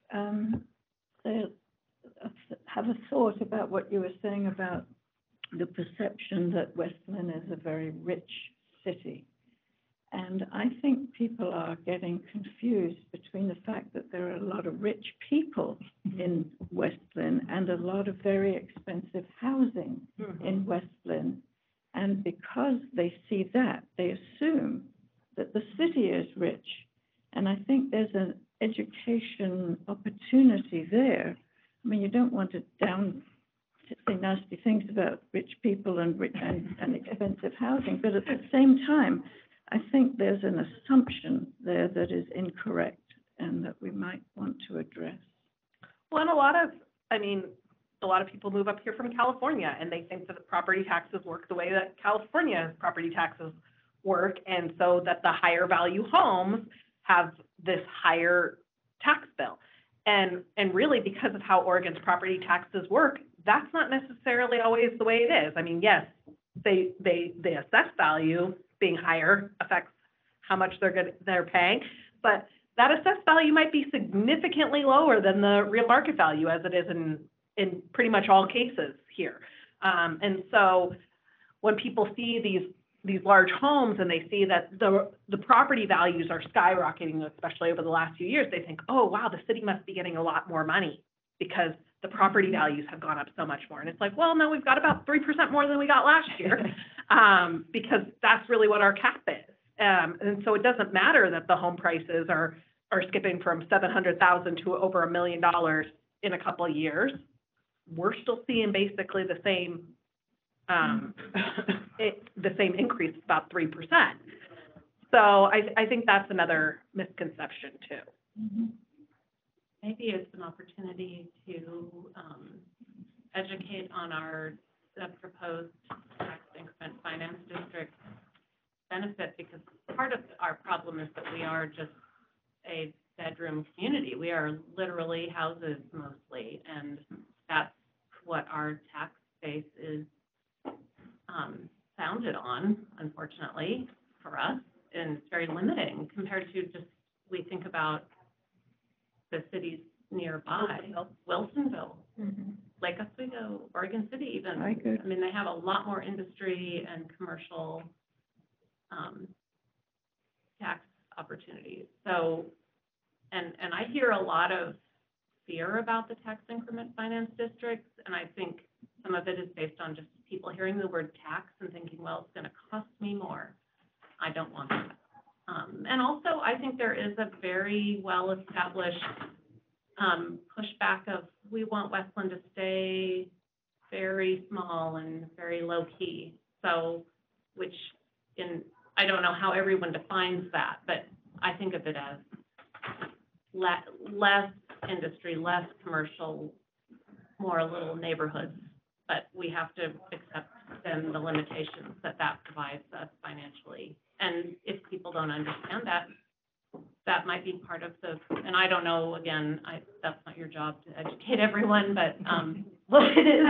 have a thought about what you were saying about the perception that Westland is a very rich city. And I think people are getting confused between the fact that there are a lot of rich people in Westland and a lot of very expensive housing in Westland. And because they see that, they assume that the city is rich. And I think there's an education opportunity there. I mean, you don't want to say nasty things about rich people and expensive housing, but at the same time, I think there's an assumption there that is incorrect and that we might want to address. Well, and a lot of people move up here from California, and they think that the property taxes work the way that California property taxes work, and so that the higher value homes have this higher tax bill. And really, because of how Oregon's property taxes work, that's not necessarily always the way it is. I mean, yes, the assessed value being higher affects how much they're paying, but that assessed value might be significantly lower than the real market value, as it is in pretty much all cases here. And so when people see these large homes and they see that the property values are skyrocketing, especially over the last few years, they think, oh, wow, the city must be getting a lot more money because the property values have gone up so much more. And it's like, well, no, we've got about 3% more than we got last year, because that's really what our cap is. And so it doesn't matter that the home prices are skipping from $700,000 to over $1 million in a couple of years. We're still seeing basically the same increase, about 3%. So I think that's another misconception too. Maybe it's an opportunity to educate on the proposed tax finance districts benefit, because part of our problem is that we are just a bedroom community. We are literally houses mostly, and that's what our tax base is founded on, unfortunately, for us, and it's very limiting compared to just, we think about the cities nearby, Wilsonville, Lake Oswego, Oregon City even. I agree. I mean, they have a lot more industry and commercial tax opportunities. So, and I hear a lot of fear about the tax increment finance districts, and I think some of it is based on just people hearing the word tax and thinking, well, it's going to cost me more. I don't want that. And also, I think there is a very well-established pushback of, we want Westland to stay very small and very low-key. So, which I don't know how everyone defines that, but I think of it as less industry, less commercial, more little neighborhoods. But we have to accept then the limitations that provides us financially. And if people don't understand that, that might be part of and I don't know, again, that's not your job to educate everyone, but, well, it is.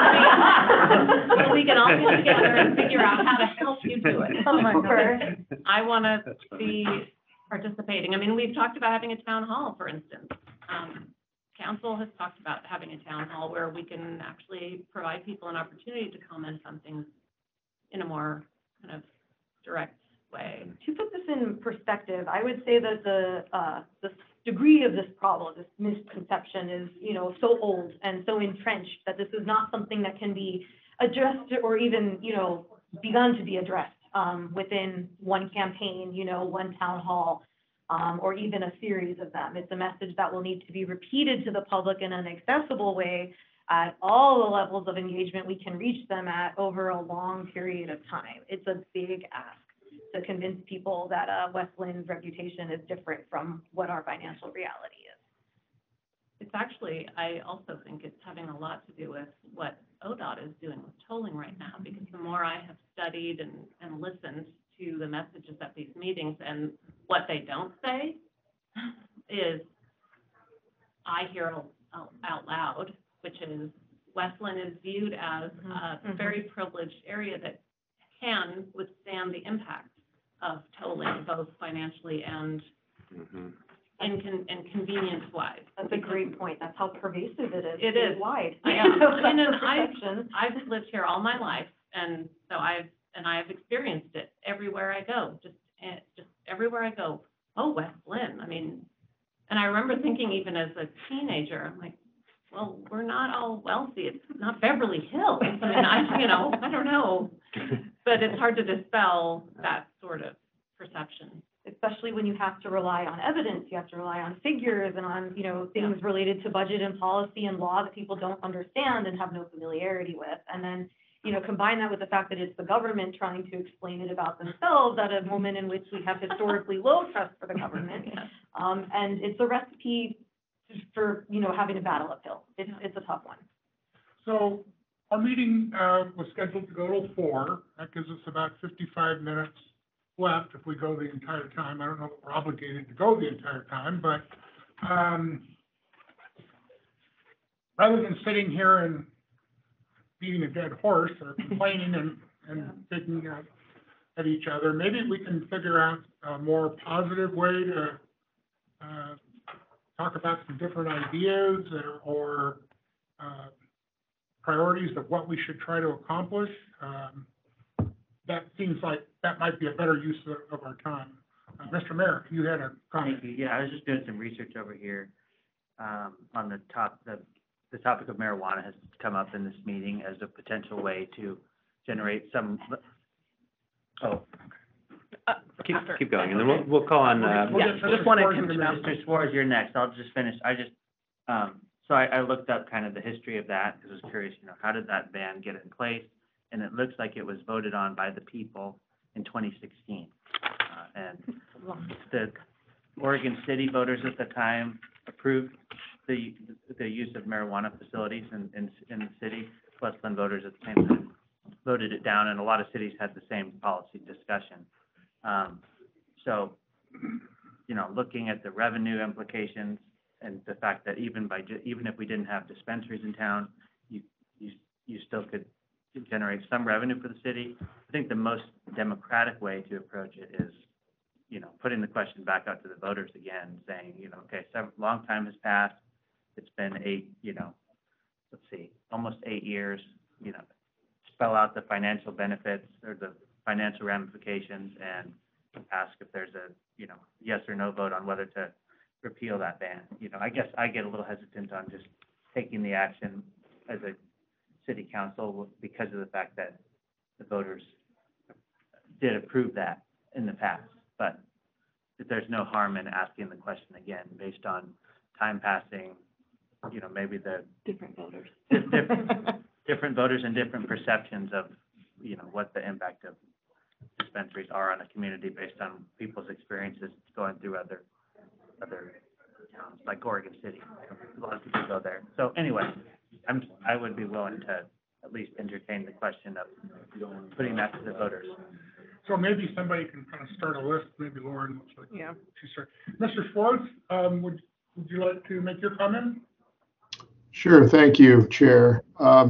So we can all get together and figure out how to help you do it. Oh, my God. I want to be participating. I mean, we've talked about having a town hall, for instance. Council has talked about having a town hall where we can actually provide people an opportunity to comment on things in a more kind of direct way. To put this in perspective, I would say that the degree of this problem, this misconception is, so old and so entrenched that this is not something that can be addressed or even, begun to be addressed within one campaign, one town hall, or even a series of them. It's a message that will need to be repeated to the public in an accessible way at all the levels of engagement we can reach them at over a long period of time. It's a big ask to convince people that Westland's reputation is different from what our financial reality is. It's actually, I also think it's having a lot to do with what ODOT is doing with tolling right now, because the more I have studied and listened to the messages at these meetings, and what they don't say is, I hear out loud, which is Westland is viewed as a very privileged area that can withstand the impact of tolling, both financially and and convenience-wise. That's a great point. That's how pervasive it is. It is. Wide. I've lived here all my life, and so I've experienced it everywhere I go. Just everywhere I go. Oh, West Lynn. I mean, and I remember thinking even as a teenager, I'm like, well, we're not all wealthy. It's not Beverly Hills. I mean, I don't know, but it's hard to dispel that sort of perception. Especially when you have to rely on evidence, you have to rely on figures and on, things related to budget and policy and law that people don't understand and have no familiarity with. And then, combine that with the fact that it's the government trying to explain it about themselves at a moment in which we have historically low trust for the government. And it's a recipe for, having a battle uphill. It's a tough one. So our meeting was scheduled to go till 4. That gives us about 55 minutes left if we go the entire time. I don't know if we're obligated to go the entire time, but rather than sitting here and beating a dead horse or complaining and picking at each other, maybe we can figure out a more positive way to talk about some different ideas or priorities of what we should try to accomplish. That seems like that might be a better use of our time. Mr. Mayor, you had a comment. Thank you. Yeah, I was just doing some research over here on the topic of marijuana has come up in this meeting as a potential way to generate some. Oh, Keep going, and then we'll call on. Just wanted him to know. Mr. Suarez, you're next. I'll just finish. So I looked up kind of the history of that because I was curious, how did that ban get in place? And it looks like it was voted on by the people in 2016. And the Oregon City voters at the time approved the use of marijuana facilities in the city. Westland voters at the same time voted it down, and a lot of cities had the same policy discussion. So, you know, looking at the revenue implications and the fact that even if we didn't have dispensaries in town, you still could generate some revenue for the city. I think the most democratic way to approach it is, you know, putting the question back out to the voters again, saying, you know, okay, long time has passed. It's been almost 8 years, you know, spell out the financial benefits or the financial ramifications and ask if there's a, you know, yes or no vote on whether to repeal that ban. You know, I guess I get a little hesitant on just taking the action as a city council because of the fact that the voters did approve that in the past. But if there's no harm in asking the question again based on time passing, you know, maybe the Different voters. different voters and different perceptions of, you know, what the impact of dispensaries are on a community based on people's experiences going through other towns, like Oregon City. A lot of people go there. So anyway, I would be willing to at least entertain the question of putting that to the voters. So maybe somebody can kind of start a list, maybe Lauren. Looks like Yeah. she's starting. Mr. Schwartz, would you like to make your comment? Sure, thank you, Chair.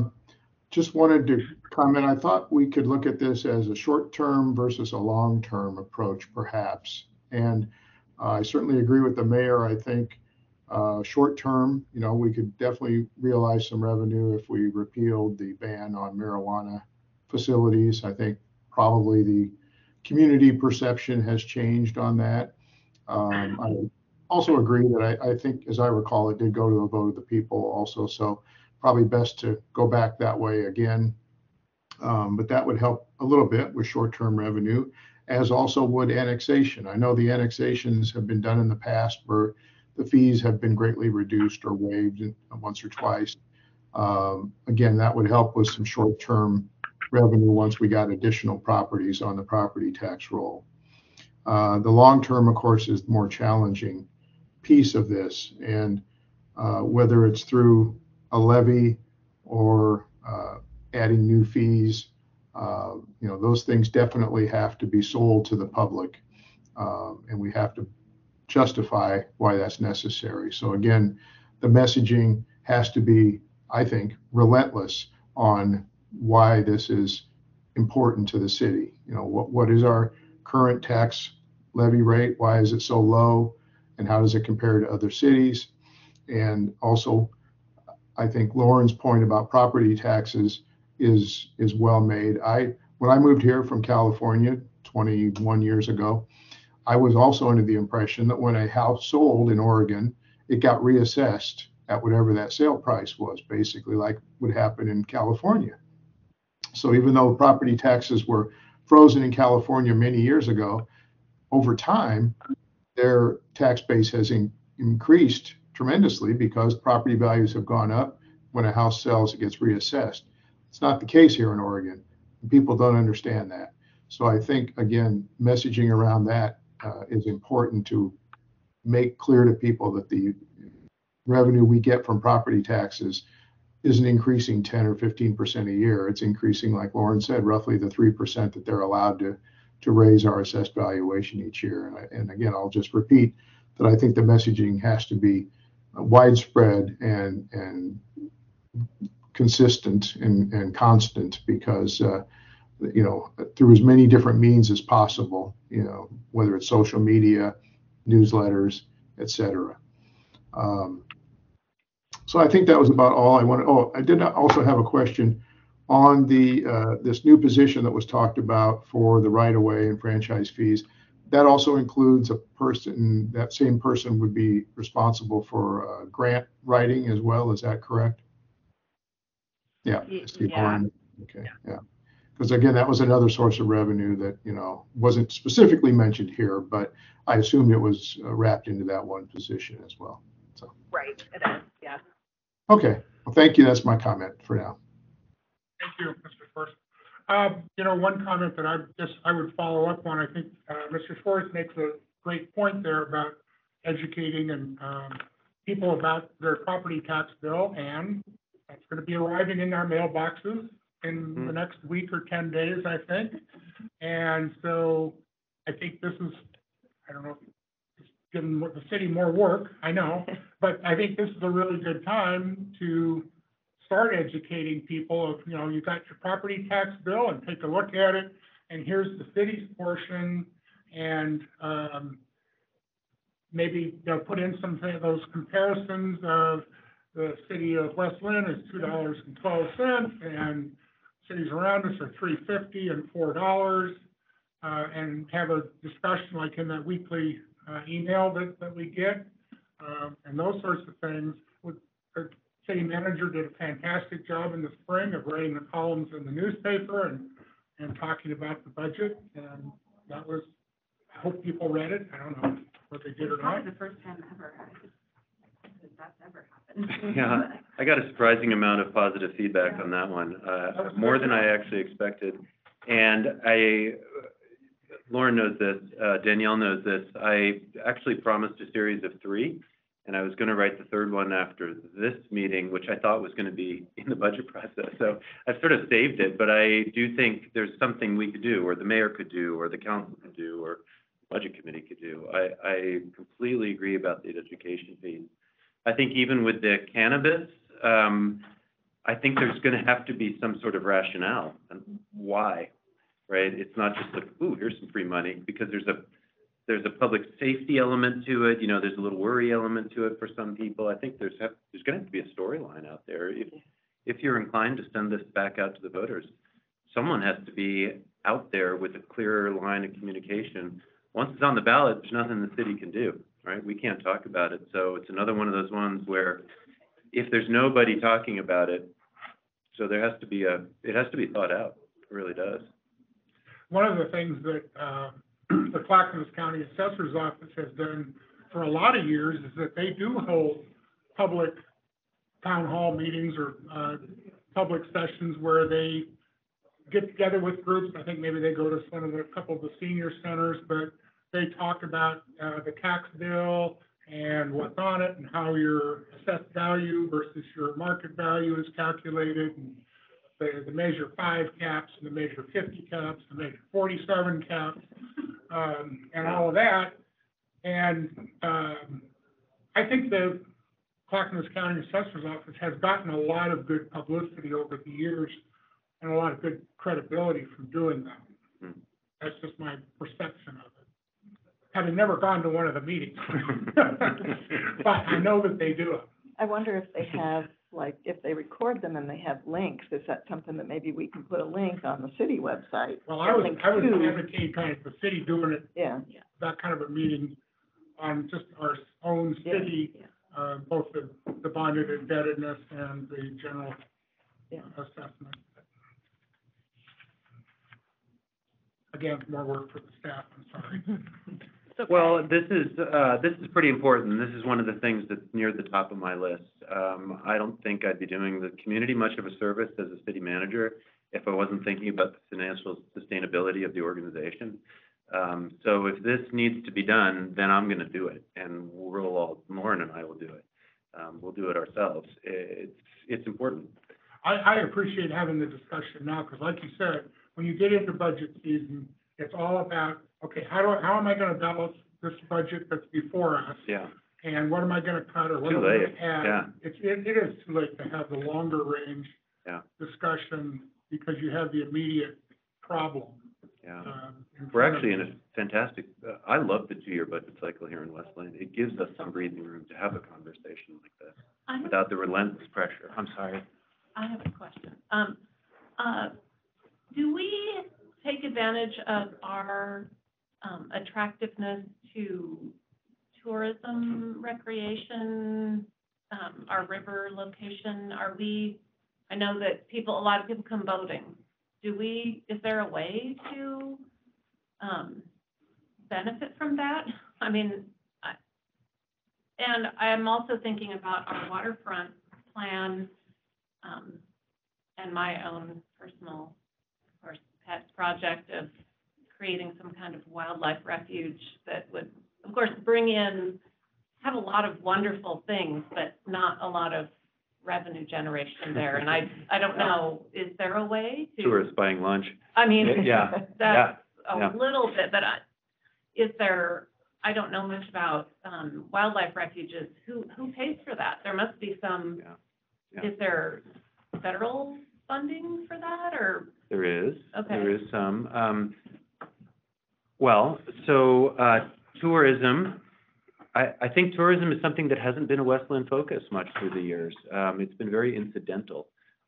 Just wanted to comment, I thought we could look at this as a short-term versus a long-term approach, perhaps. And I certainly agree with the mayor. I think short-term, you know, we could definitely realize some revenue if we repealed the ban on marijuana facilities. I think probably the community perception has changed on that. I also agree that I think, as I recall, it did go to a vote of the people also. So probably best to go back that way again. But that would help a little bit with short-term revenue, as also would annexation. I know the annexations have been done in the past where the fees have been greatly reduced or waived once or twice. Again, that would help with some short-term revenue once we got additional properties on the property tax roll. The long-term, of course, is the more challenging piece of this. And whether it's through a levy or adding new fees, you know, those things definitely have to be sold to the public, and we have to justify why that's necessary. So again, the messaging has to be, I think, relentless on why this is important to the city. You know, what is our current tax levy rate? Why is it so low? And how does it compare to other cities? And also, I think Lauren's point about property taxes is well made. When I moved here from California 21 years ago, I was also under the impression that when a house sold in Oregon, it got reassessed at whatever that sale price was, basically like would happen in California. So even though property taxes were frozen in California many years ago, over time, their tax base has increased tremendously because property values have gone up. When a house sells, it gets reassessed. It's not the case here in Oregon. People don't understand that. So I think, again, messaging around that is important to make clear to people that the revenue we get from property taxes isn't increasing 10 or 15% a year. It's increasing, like Lauren said, roughly the 3% that they're allowed to raise our assessed valuation each year. And again, I'll just repeat that I think the messaging has to be widespread and consistent and constant, because you know, through as many different means as possible, you know, whether it's social media, newsletters, etc. So I think that was about all I wanted. Oh, I did also have a question on this new position that was talked about for the right-of-way and franchise fees. That also includes a person, that same person would be responsible for grant writing as well. Is that correct? Yeah. Steve Horn. Okay. Yeah. Because again, that was another source of revenue that, you know, wasn't specifically mentioned here, but I assumed it was wrapped into that one position as well. So. Right, it is, yeah. Okay. Well, thank you. That's my comment for now. Thank you, Mr. Schwartz. You know, one comment that I would follow up on, I think Mr. Schwartz makes a great point there about educating and people about their property tax bill, and that's going to be arriving in our mailboxes in the next week or 10 days, I think. And so I think this is, I don't know, it's giving the city more work, I know, but I think this is a really good time to start educating people of, you know, you got your property tax bill and take a look at it, and here's the city's portion, and maybe, you know, put in some of those comparisons of the city of West Lynn is $2.12, and cities around us are $3.50 and $4, and have a discussion like in that weekly email that we get, and those sorts of things. The city manager did a fantastic job in the spring of writing the columns in the newspaper and talking about the budget, and that was, I hope people read it. I don't know what they did or not. Probably the first time ever, that that's ever happened. Yeah, I got a surprising amount of positive feedback on that one, more than I actually expected. And Lauren knows this, Danielle knows this. I actually promised a series of 3, and I was going to write the 3rd one after this meeting, which I thought was going to be in the budget process. So I've sort of saved it, but I do think there's something we could do, or the mayor could do, or the council could do, or the budget committee could do. I completely agree about the education piece. I think even with the cannabis, I think there's going to have to be some sort of rationale and why, right? It's not just like, ooh, here's some free money, because there's a public safety element to it. You know, there's a little worry element to it for some people. I think there's going to have to be a storyline out there. If you're inclined to send this back out to the voters, someone has to be out there with a clearer line of communication. Once it's on the ballot, there's nothing the city can do, right? We can't talk about it. So it's another one of those ones where if there's nobody talking about it, so it has to be thought out. It really does. One of the things that the Clackamas County Assessor's Office has done for a lot of years is that they do hold public town hall meetings or public sessions where they get together with groups. I think maybe they go to a couple of the senior centers, but they talk about the tax bill and what's on it and how your assessed value versus your market value is calculated, and the measure 5 caps and the measure 50 caps, the measure 47 caps, and all of that. And I think the Clackamas County Assessor's Office has gotten a lot of good publicity over the years and a lot of good credibility from doing that. That's just my perception of it, having never gone to one of the meetings. But I know that they do it. I wonder if they have, like, if they record them and they have links, is that something that maybe we can put a link on the city website? Well, I would advocate kind of the city doing it, Yeah, that kind of a meeting on just our own city, both the bonded indebtedness and the general assessment. Again, more work for the staff, I'm sorry. Well, this is pretty important. This is one of the things that's near the top of my list. I don't think I'd be doing the community much of a service as a city manager if I wasn't thinking about the financial sustainability of the organization. So if this needs to be done, then I'm going to do it, and Lauren and I will do it. We'll do it ourselves. It's important. I appreciate having the discussion now, because like you said, when you get into budget season, it's all about, okay, how am I going to balance this budget that's before us? Yeah. And what am I going to cut or what am I going to add? It is too late to have the longer range discussion because you have the immediate problem. Yeah. We're actually in a fantastic, I love the 2-year budget cycle here in Westland. It gives us some breathing room to have a conversation like this without the relentless pressure. I'm sorry. I have a question. Do we take advantage of our attractiveness to tourism, recreation, our river location? I know that a lot of people come boating. Is there a way to benefit from that? I mean, and I'm also thinking about our waterfront plan and my own personal, of course, pet project of creating some kind of wildlife refuge that would, of course, have a lot of wonderful things, but not a lot of revenue generation there, and I don't know, is there a way to? Tourists buying lunch. I mean, Yeah, that's yeah. a little bit, but is there, I don't know much about, wildlife refuges, who pays for that? There must be some, Yeah. is there federal funding for that, or? There is. Okay. There is some. Well, so tourism, I think tourism is something that hasn't been a Westland focus much through the years. It's been very incidental.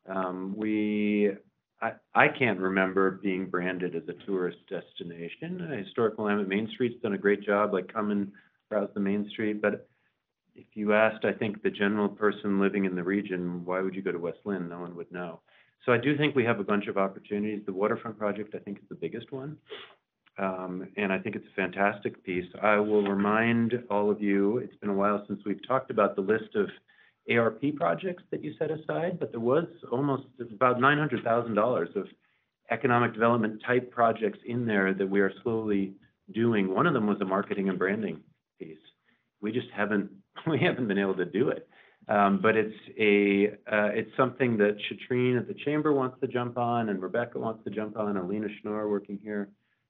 I can't remember being branded as a tourist destination. Historic Willamette Main Street's done a great job, like come and browse the Main Street. But if you asked, I think, the general person living in the region, why would you go to West Lynn? No one would know. So I do think we have a bunch of opportunities. The waterfront project, I think, is the biggest one. And I think it's a fantastic piece. I will remind all of you, it's been a while since we've talked about the list of ARP projects that you set aside, but there was almost about $900,000 of economic development type projects in there that we are slowly doing. One of them was a marketing and branding piece. We just haven't been able to do it. But it's something that Shatrine at the Chamber wants to jump on, and Rebecca wants to jump on, Alina Schnorr working here.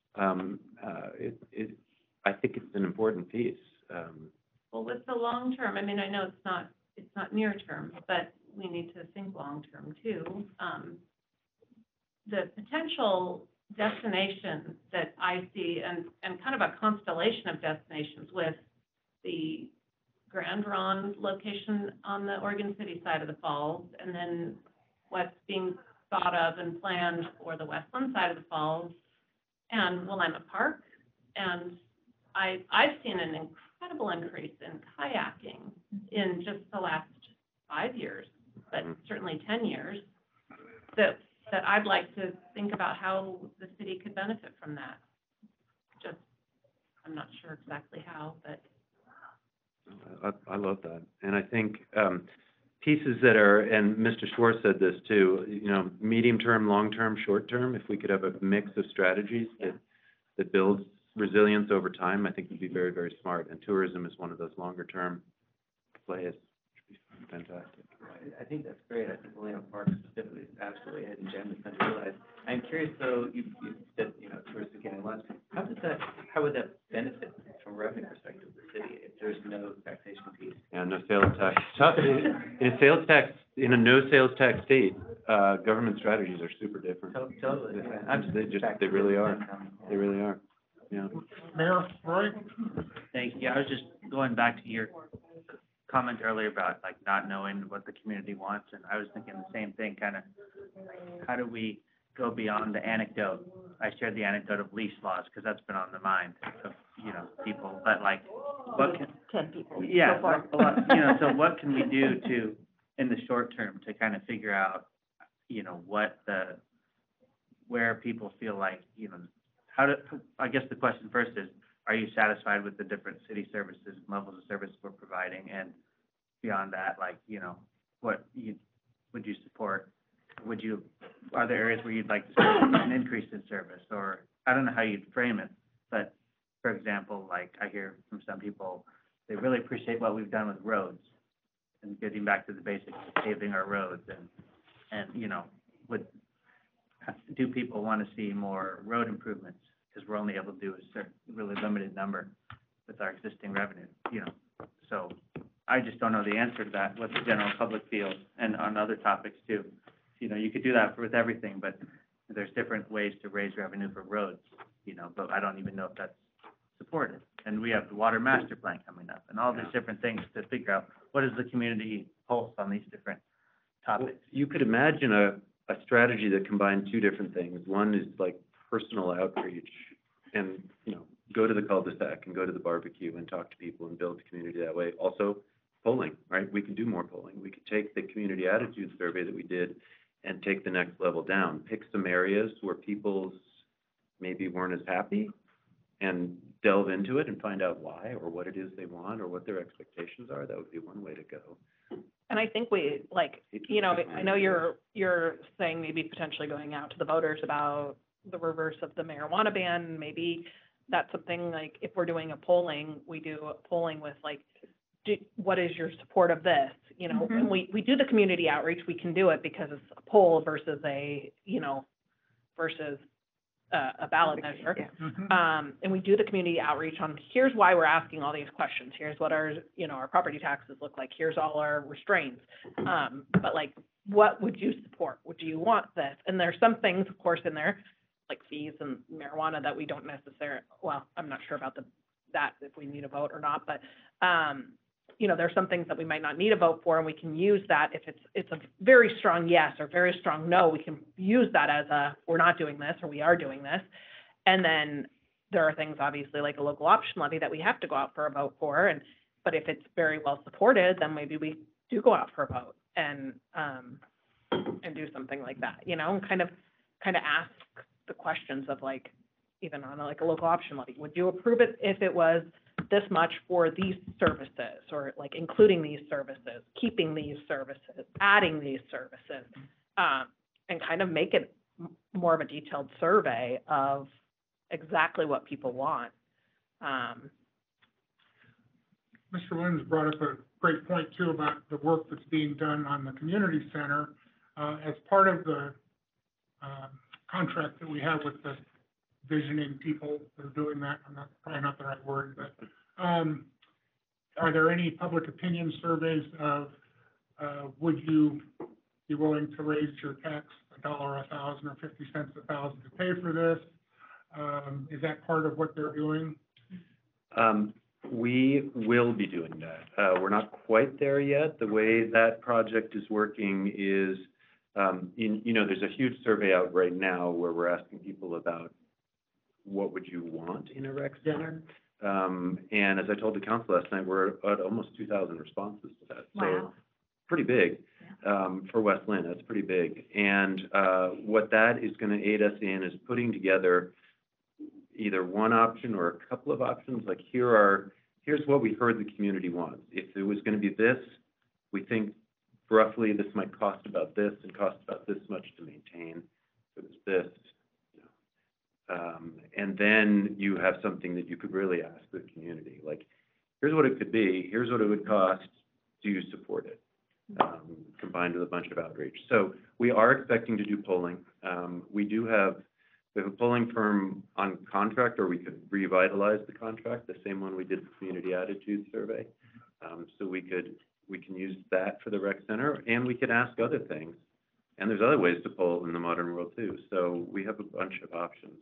I think it's an important piece. Well, with the long term, I mean, I know it's not near term, but we need to think long term too. The potential destinations that I see, and kind of a constellation of destinations with the Grand Ronde location on the Oregon City side of the falls, and then what's being thought of and planned for the Westland side of the falls, and Willamette Park. And I've seen an incredible increase in kayaking in just the last 5 years, but certainly 10 years, that I'd like to think about how the city could benefit from that. Just, I'm not sure exactly how, but. I love that. And I think pieces that are, and Mr. Schwartz said this too, medium term, long term, short term, if we could have a mix of strategies that builds resilience over time, I think would be very, very smart. And tourism is one of those longer term plays, which would be fantastic. I think that's great. I think Willamette Park specifically is absolutely a hidden gem that's underutilized. I'm curious though, you said, tourists are getting lunch. How would that benefit from a revenue perspective of the city if there's no taxation piece? Yeah, no sales tax. In a no sales tax state, government strategies are super different. Totally. They really are. They really are. Yeah. Mayor, Roy? Thank you. I was just going back to your comment earlier about like not knowing what the community wants, and I was thinking the same thing, kind of how do we go beyond the anecdote? I shared the anecdote of leash laws because that's been on the mind of, people, but like what can 10 people yeah, so far. a lot, so what can we do to, in the short term, to kind of figure out, where people feel like, I guess the question first is, are you satisfied with the different city services and levels of service we're providing? And beyond that, what would you support? Are there areas where you'd like to see an increase in service? Or I don't know how you'd frame it, but for example, like I hear from some people, they really appreciate what we've done with roads and getting back to the basics of paving our roads do people want to see more road improvements? Because we're only able to do a certain, really limited number with our existing revenue, So I just don't know the answer to that, what the general public feels, and on other topics too. You could do that with everything, but there's different ways to raise revenue for roads, but I don't even know if that's supported. And we have the water master plan coming up and all these different things to figure out what is the community pulse on these different topics. You could imagine a strategy that combined two different things. One is like personal outreach and, go to the cul-de-sac and go to the barbecue and talk to people and build the community that way. Also, polling, right? We could do more polling. We could take the community attitude survey that we did and take the next level down. Pick some areas where people maybe weren't as happy and delve into it and find out why or what it is they want or what their expectations are. That would be one way to go. And I think we, I know you're saying maybe potentially going out to the voters about the reverse of the marijuana ban. Maybe that's something like if we're doing a polling, we do a polling with what is your support of this? You know, and we do the community outreach, we can do it because it's a poll versus a, you know, versus a ballot measure. And we do the community outreach on, here's why we're asking all these questions. Here's what our, you know, our property taxes look like. Here's all our restraints. But like, what would you support? Would you want this? And there's some things, of course, in there, like fees and marijuana that we don't necessarily, well, I'm not sure about that if we need a vote or not, but, you know, there's some things that we might not need a vote for, and we can use that if it's a very strong yes or very strong no, we can use that as a, we're not doing this or we are doing this. And then there are things obviously like a local option levy that we have to go out for a vote for, but if it's very well supported, then maybe we do go out for a vote and do something like that, you know, and kind of ask the questions of like, even on like a local option levy, would you approve it if it was this much for these services, or like including these services, keeping these services, adding these services, and kind of make it more of a detailed survey of exactly what people want. Mr. Williams brought up a great point too about the work that's being done on the community center. As part of the contract that we have with the visioning people that are doing that, probably not the right word, but are there any public opinion surveys of would you be willing to raise your tax $1 a thousand or 50 cents a thousand to pay for this? Is that part of what they're doing? We will be doing that. We're not quite there yet. The way that project is working is, you know, there's a huge survey out right now where we're asking people about what would you want in a rec center? And as I told the council last night, we're at almost 2,000 responses to that. So pretty big. For West Lynn, that's pretty big. And what that is going to aid us in is putting together either one option or a couple of options. Like here's what we heard the community wants. If it was going to be this, we think roughly this might cost about this and cost about this much to maintain. If it was this. And then you have something that you could really ask the community, like, here's what it could be, here's what it would cost, do you support it? Combined with a bunch of outreach. So we are expecting to do polling. We have a polling firm on contract, or we could revitalize the contract, the same one we did the community attitude survey. So we can use that for the rec center, and we could ask other things. And there's other ways to poll in the modern world too. So we have a bunch of options.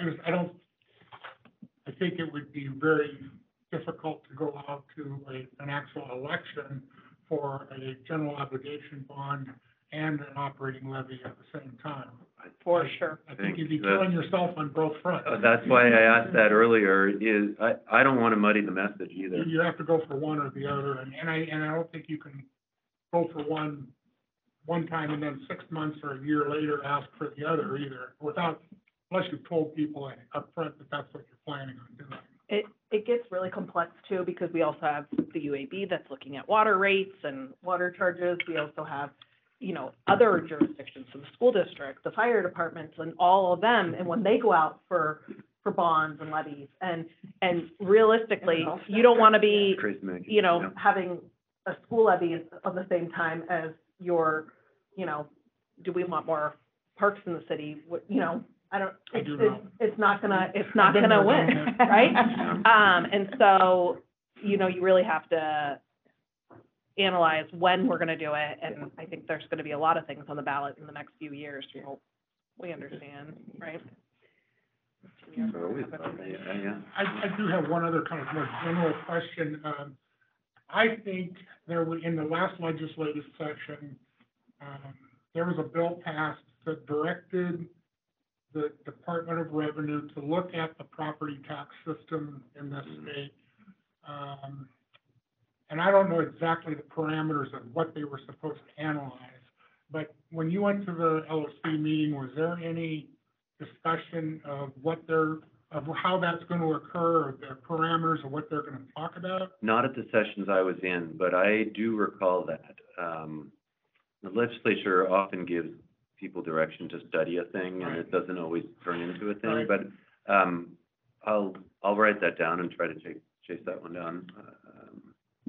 I think it would be very difficult to go out to an actual election for a general obligation bond and an operating levy at the same time. For sure. I think you'd be killing yourself on both fronts. That's why I asked that earlier, is I don't want to muddy the message either. You have to go for one or the other, and I don't think you can go for one time and then 6 months or a year later ask for the other either, unless you've told people up front that that's what you're planning on doing. It gets really complex too, because we also have the UAB that's looking at water rates and water charges. We also have, you know, other jurisdictions, so the school district, the fire departments, and all of them. And when they go out for bonds and levies, and realistically, you don't want to be, you know, having a school levy at the same time as your, you know, do we want more parks in the city? You know, it's not gonna win, right? And so, you know, you really have to analyze when we're gonna do it, and I think there's gonna be a lot of things on the ballot in the next few years. We understand, right? I do have one other kind of more general question. I think in the last legislative session, there was a bill passed that directed the Department of Revenue to look at the property tax system in this state. And I don't know exactly the parameters of what they were supposed to analyze, but when you went to the LOC meeting, was there any discussion of how that's going to occur, or the parameters of what they're going to talk about? Not at the sessions I was in, but I do recall that. The legislature often gives people direction to study a thing, and it doesn't always turn into a thing. Right. But I'll write that down and try to chase that one down.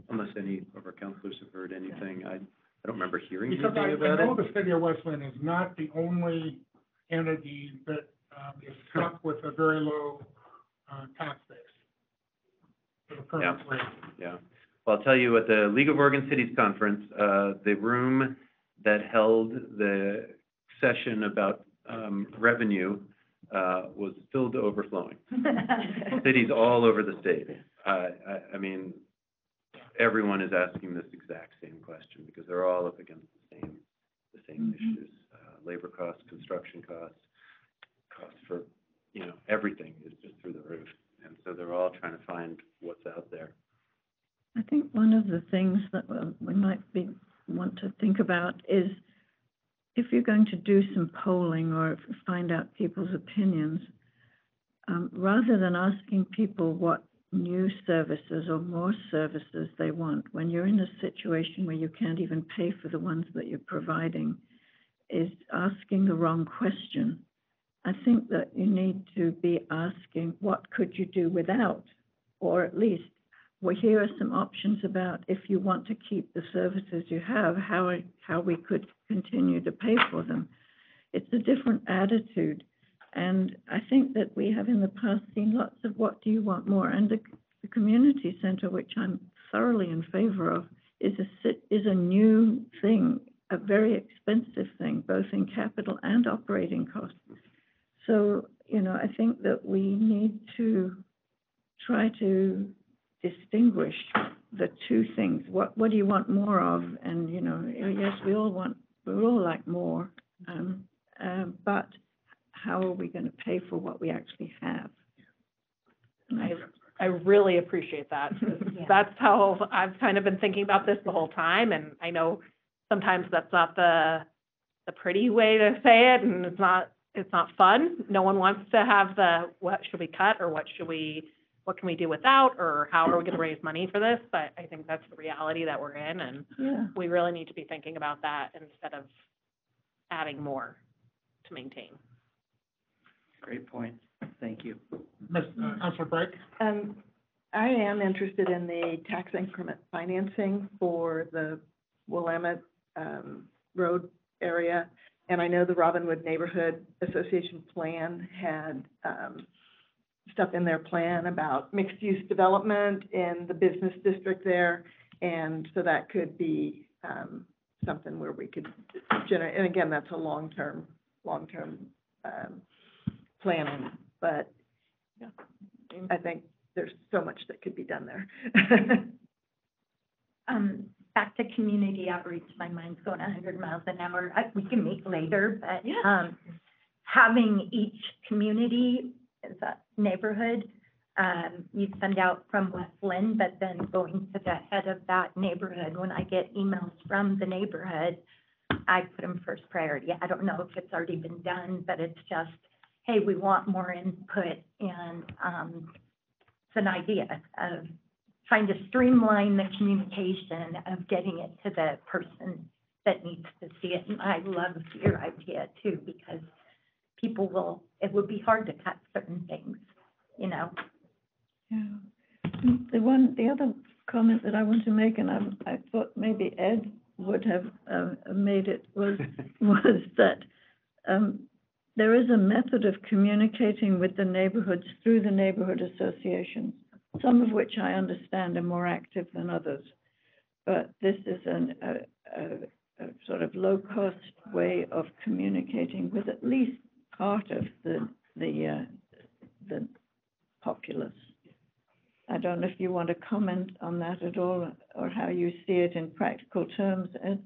unless any of our counselors have heard anything. I don't remember hearing Because anything I about know it. the city of West Lynn is not the only entity that, is stuck with a very low, tax base for the current rate. Yeah. Well, I'll tell you, at the League of Oregon Cities Conference, the room that held the session about revenue was filled to overflowing. Cities all over the state. I mean, everyone is asking this exact same question because they're all up against the same issues. Labor costs, construction costs for, everything is just through the roof. And so they're all trying to find what's out there. I think one of the things that we might want to think about is if you're going to do some polling or find out people's opinions, rather than asking people what new services or more services they want, when you're in a situation where you can't even pay for the ones that you're providing, is asking the wrong question. I think that you need to be asking, what could you do without? Or at least, well, here are some options about if you want to keep the services you have, how we could continue to pay for them. It's a different attitude. And I think that we have in the past seen lots of what do you want more? And the community center, which I'm thoroughly in favor of, is a new thing, a very expensive thing, both in capital and operating costs. So, I think that we need to try to distinguish the two things. What do you want more of? And, yes, we all like more, but how are we going to pay for what we actually have? I really appreciate that. That's how I've kind of been thinking about this the whole time, and I know sometimes that's not the pretty way to say it, and it's not fun. No one wants to have what should we cut, or what can we do without, or how are we going to raise money for this? But I think that's the reality that we're in, and we really need to be thinking about that instead of adding more to maintain. Great point. Thank you. Councilor Bragg? I am interested in the tax increment financing for the Willamette Road area. And I know the Robinwood Neighborhood Association plan had stuff in their plan about mixed-use development in the business district there. And so that could be something where we could generate, and again, that's a long-term planning, but I think there's so much that could be done there. Back to community outreach, my mind's going 100 miles an hour. We can meet later, but having each community as a neighborhood, you send out from West Lynn, but then going to the head of that neighborhood. When I get emails from the neighborhood, I put them first priority. I don't know if it's already been done, but it's just, hey, we want more input, and it's an idea of trying to streamline the communication of getting it to the person that needs to see it. And I love your idea too, because it would be hard to cut certain things, Yeah. The other comment that I want to make, and I thought maybe Ed would have made it, was that there is a method of communicating with the neighborhoods through the neighborhood associations, some of which I understand are more active than others. But this is a sort of low-cost way of communicating with at least part of the populace. I don't know if you want to comment on that at all, or how you see it in practical terms, Ed?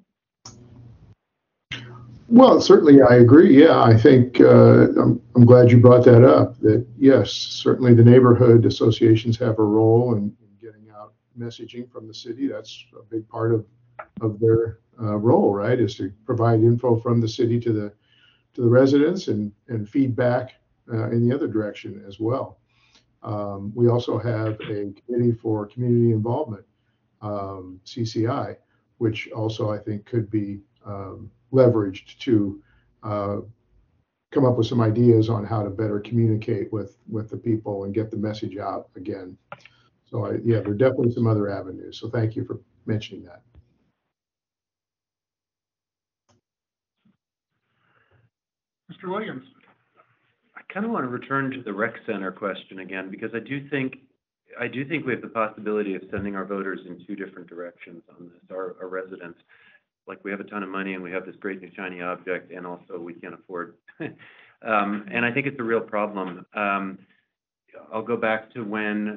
Well, certainly I agree. Yeah, I think I'm glad you brought that up, that yes, certainly the neighborhood associations have a role in getting out messaging from the city. That's a big part of their role, right, is to provide info from the city to the residents and feedback in the other direction as well. We also have a committee for community involvement, CCI, which also I think could be leveraged to come up with some ideas on how to better communicate with the people and get the message out again. So yeah, there are definitely some other avenues. So thank you for mentioning that. Mr. Williams? I kind of want to return to the rec center question again, because I do think we have the possibility of sending our voters in two different directions on this, our residents. Like, we have a ton of money and we have this great new shiny object, and also we can't afford. And I think it's a real problem. I'll go back to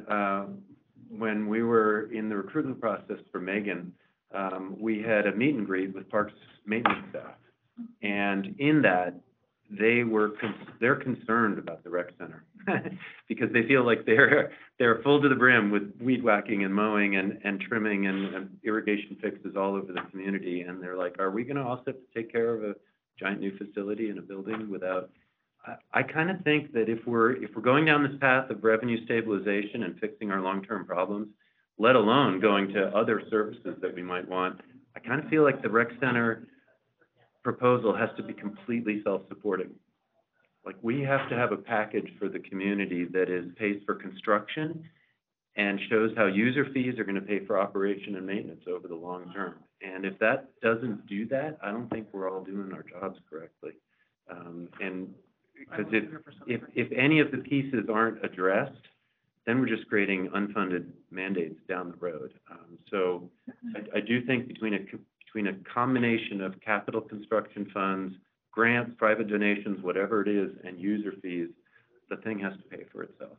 when we were in the recruitment process for Megan, we had a meet and greet with Parks maintenance staff. And in that, they're concerned about the rec center because they feel like they're full to the brim with weed whacking and mowing and trimming and irrigation fixes all over the community. And they're like, are we going to also have to take care of a giant new facility in a building without? I kind of think that if we're going down this path of revenue stabilization and fixing our long-term problems, let alone going to other services that we might want, I kind of feel like the rec center proposal has to be completely self-supporting. Like, we have to have a package for the community that pays for construction and shows how user fees are going to pay for operation and maintenance over the long term. And if that doesn't do that, I don't think we're all doing our jobs correctly. And because if any of the pieces aren't addressed, then we're just creating unfunded mandates down the road. So I do think between a combination of capital construction funds, grants, private donations, whatever it is, and user fees, the thing has to pay for itself.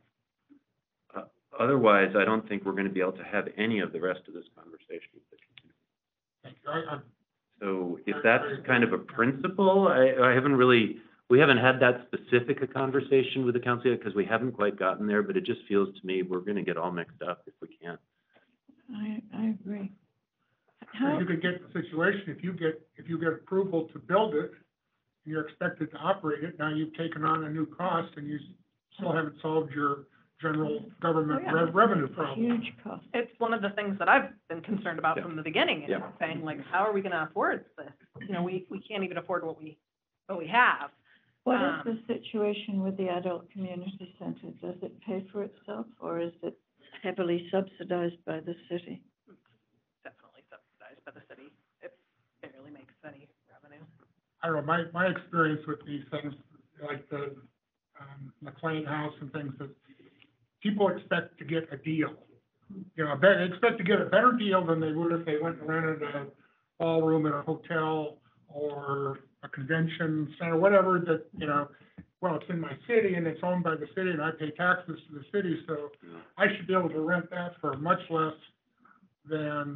Otherwise, I don't think we're going to be able to have any of the rest of this conversation with the community. Thank you. So if that's kind of a principle, we haven't had that specific a conversation with the council yet because we haven't quite gotten there, but it just feels to me we're going to get all mixed up if we can't. I agree. You could get the situation, if you get approval to build it, and you're expected to operate it, now you've taken on a new cost and you still haven't solved your general government revenue problem. Huge cost. It's one of the things that I've been concerned about Yeah. from the beginning, Yeah. saying, like, how are we gonna afford this? You know, we can't even afford what we have. What is the situation with the adult community center? Does it pay for itself, or is it heavily subsidized by the city? Definitely subsidized by the city. It barely makes any revenue. I don't know, my experience with these things, like the McLean House and things, that people expect to get a deal. You know, they expect to get a better deal than they would if they went and rented a ballroom at a hotel or a convention center, whatever that, you know, well, it's in my city and it's owned by the city and I pay taxes to the city, so I should be able to rent that for much less than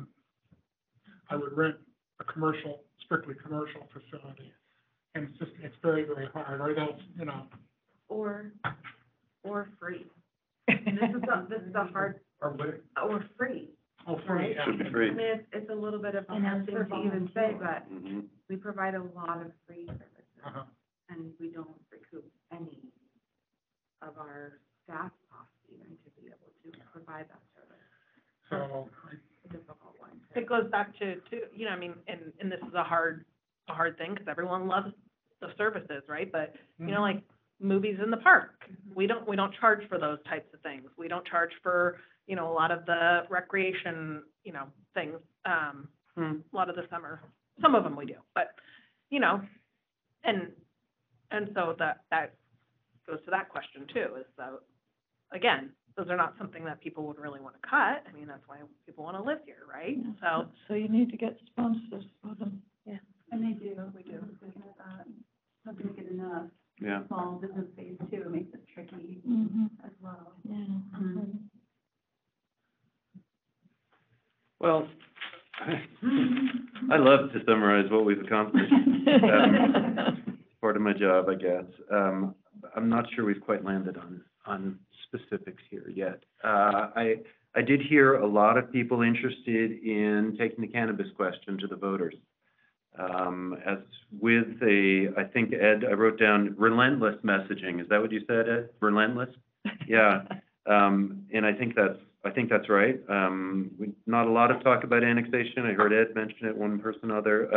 I would rent a strictly commercial facility. And it's very, very hard, or else, you know. Or free. And this is the hard, or free. Oh, free, yeah. Should be free. I mean, it's a little bit of a And hard as thing for to even say, volunteers. but Mhm. we provide a lot of free services. Uh-huh. And we don't recoup any of our staff costs even to be able to provide that service. So, It's a difficult one. It goes back to, you know, I mean, and this is a hard thing, because everyone loves the services, right? But, you know, like, movies in the park, we don't charge for those types of things. We don't charge for, you know, a lot of the recreation, you know, things, a lot of the summer, some of them we do, but, you know, and so that goes to that question too, is that, again, those are not something that people would really want to cut. I mean, that's why people want to live here, right? So, So you need to get sponsors for them. yeah. And they do, we do, not gonna get enough. Yeah. Small business phase too makes it tricky Mm-hmm. as well. Yeah. Well, I love to summarize what we've accomplished. Part of my job, I guess. I'm not sure we've quite landed on specifics here yet. I did hear a lot of people interested in taking the cannabis question to the voters. As with I think, Ed, I wrote down relentless messaging. Is that what you said, Ed? Relentless? Yeah. And I think that's right. Not a lot of talk about annexation. I heard Ed mention it, one person other.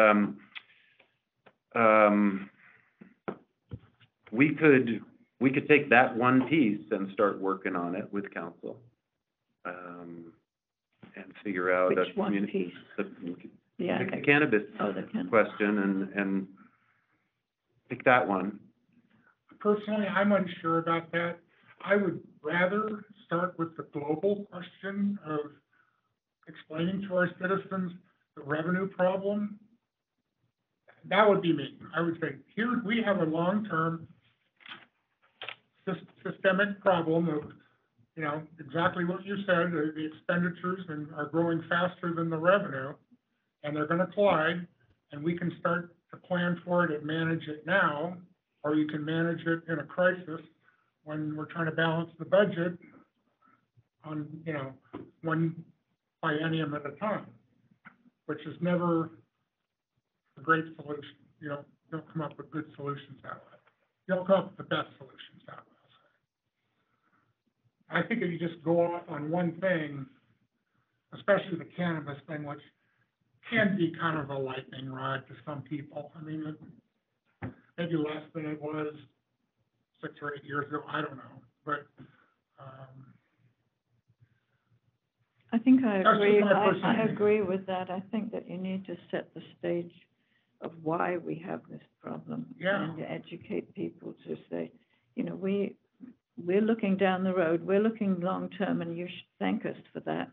We could take that one piece and start working on it with council. and figure out Which one piece? Yeah. the cannabis Oh, the cannabis. question and pick that one. Personally, I'm unsure about that. I would rather start with the global question of explaining to our citizens the revenue problem. That would be me. I would say, here, we have a long-term systemic problem of, you know, exactly what you said, the expenditures are growing faster than the revenue, and they're gonna collide, and we can start to plan for it and manage it now, or you can manage it in a crisis when we're trying to balance the budget on, you know, one biennium at a time, which is never a great solution. You don't come up with good solutions that way. You don't come up with the best solutions that way. I think if you just go off on one thing, especially the cannabis thing, which can be kind of a lightning rod to some people. I mean, maybe less than it was 6 or 8 years ago, I don't know, but, I think I That's agree, just my personal I opinion. agree with that. I think that you need to set the stage of why we have this problem. Yeah. And to educate people to say, you know, we're looking down the road, we're looking long-term, and you should thank us for that.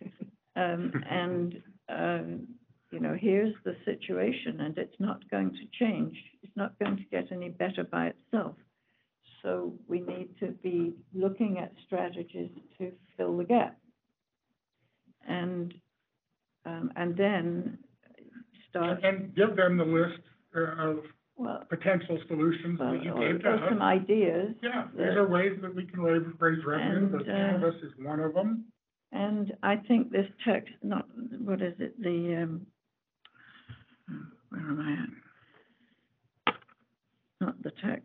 You know, here's the situation, and it's not going to change. It's not going to get any better by itself. So we need to be looking at strategies to fill the gap. And then start, and give them the list of well, potential solutions that you gave to or us. some ideas. Yeah, these are ways that we can raise revenue, And, but cannabis is one of them. And I think this text, not, what is it, the, where am I at? Not the text,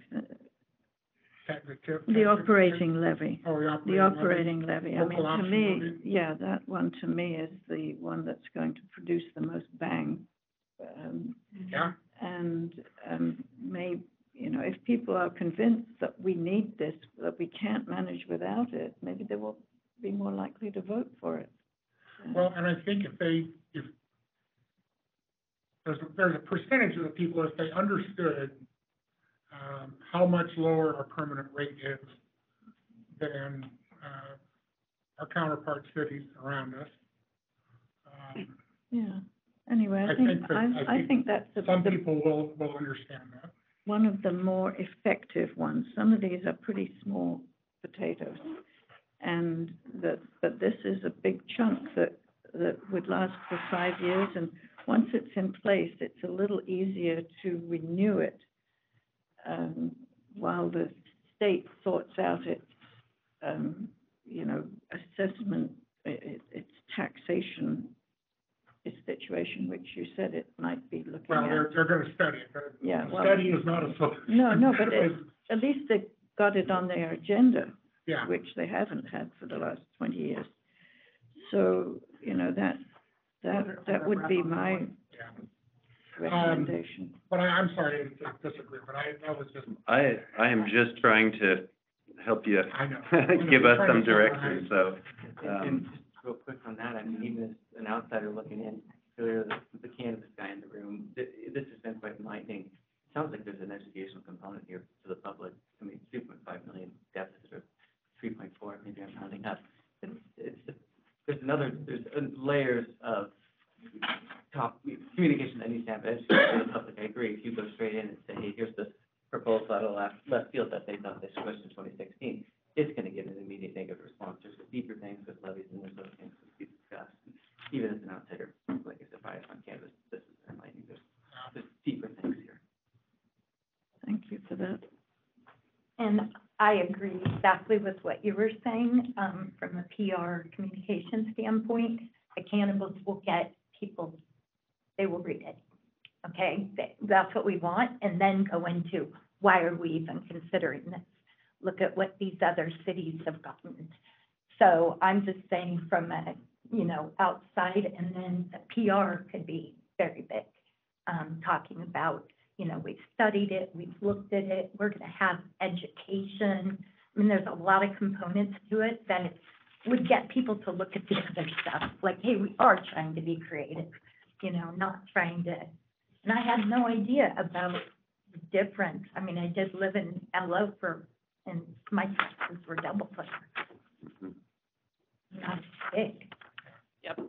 the operating levy. Oh, The operating levy. I mean, Local to option me, levy. yeah, that one to me is the one that's going to produce the most bang. Yeah. And, you know, if people are convinced that we need this, that we can't manage without it, maybe they will be more likely to vote for it. Well, and I think if there's a percentage of the people, if they understood, how much lower our permanent rate is than, our counterpart cities around us. Yeah, anyway, I think that- I think that's Some people will understand that. one of the more effective ones. Some of these are pretty small potatoes. And but this is a big chunk that would last for 5 years, and once it's in place, it's a little easier to renew it, while the state sorts out its, you know, assessment, its taxation situation, which you said it might be looking Well, at. they're gonna study it. Yeah, well- Study is not a solution. No, but at least they got it on their agenda. Yeah. Which they haven't had for the last 20 years. So, you know, that would be my Yeah. recommendation. But I'm sorry to disagree, but that was just, I am just trying to help you I know. give us Trying some to direction, so, And just real quick on that, I mean, even as an outsider looking in, clearly the cannabis guy in the room, this has been quite enlightening. It sounds like there's an educational component here to the public. I mean, 2.5 million deficit of 3.4, maybe I'm rounding up. There's layers of top communication that needs to happen, education to the public. I agree. If you go straight in and say, hey, here's this proposal out of left field that they thought they squished in 2016, it's going to get an immediate negative response. There's deeper things with levies and there's other things that we discussed. Even as an outsider, like I said, bias on cannabis, this is enlightening. There's deeper things here. Thank you for that. And I agree exactly with what you were saying, from a PR communication standpoint. The cannabis will get people, they will read it, okay? That's what we want, and then go into, why are we even considering this? Look at what these other cities have gotten. So I'm just saying from a, you know, outside, and then the PR could be very big, talking about, you know, we've studied it, we've looked at it, we're gonna have education. I mean, there's a lot of components to it that would get people to look at the other stuff, like, hey, we are trying to be creative, you know, not trying to, and I had no idea about the difference. I mean, I did live in LO and my taxes were double for, not big. Yep.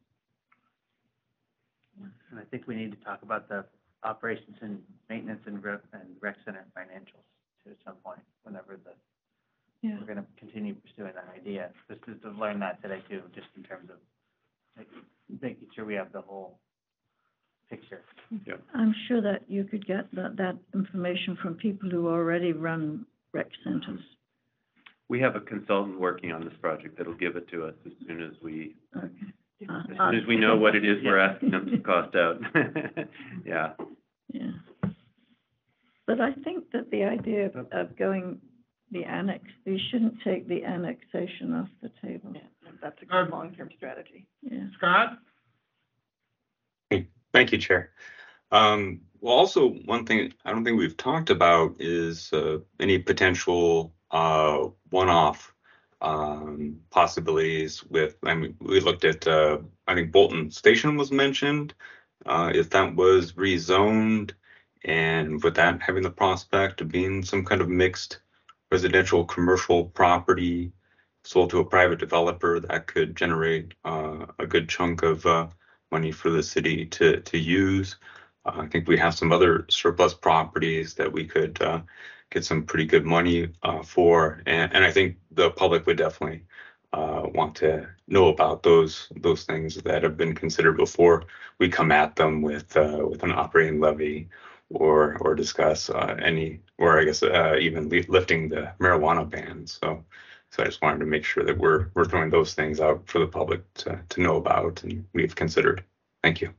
And I think we need to talk about the operations and maintenance and rec center financials too at some point, whenever Yeah. we're gonna continue pursuing that idea. Just to learn that today too, just in terms of making sure we have the whole picture. I'm sure that you could get that information from people who already run rec centers. We have a consultant working on this project that'll give it to us as soon as we know what it is we're asking them to cost out. Yeah. Yeah. But I think that the idea of going the annex, you shouldn't take the annexation off the table. Yeah, that's a good long-term strategy. Yeah. Scott? Thank you, Chair. Well, also, one thing I don't think we've talked about is any potential one-off possibilities with, I mean, we looked at, I think Bolton Station was mentioned, if that was rezoned, and with that having the prospect of being some kind of mixed residential commercial property sold to a private developer, that could generate a good chunk of money for the city to use. I think we have some other surplus properties that we could get some pretty good money for, and I think the public would definitely want to know about those things that have been considered before we come at them with an operating levy or discuss even lifting the marijuana ban. So I just wanted to make sure that we're throwing those things out for the public to know about and we've considered. Thank you.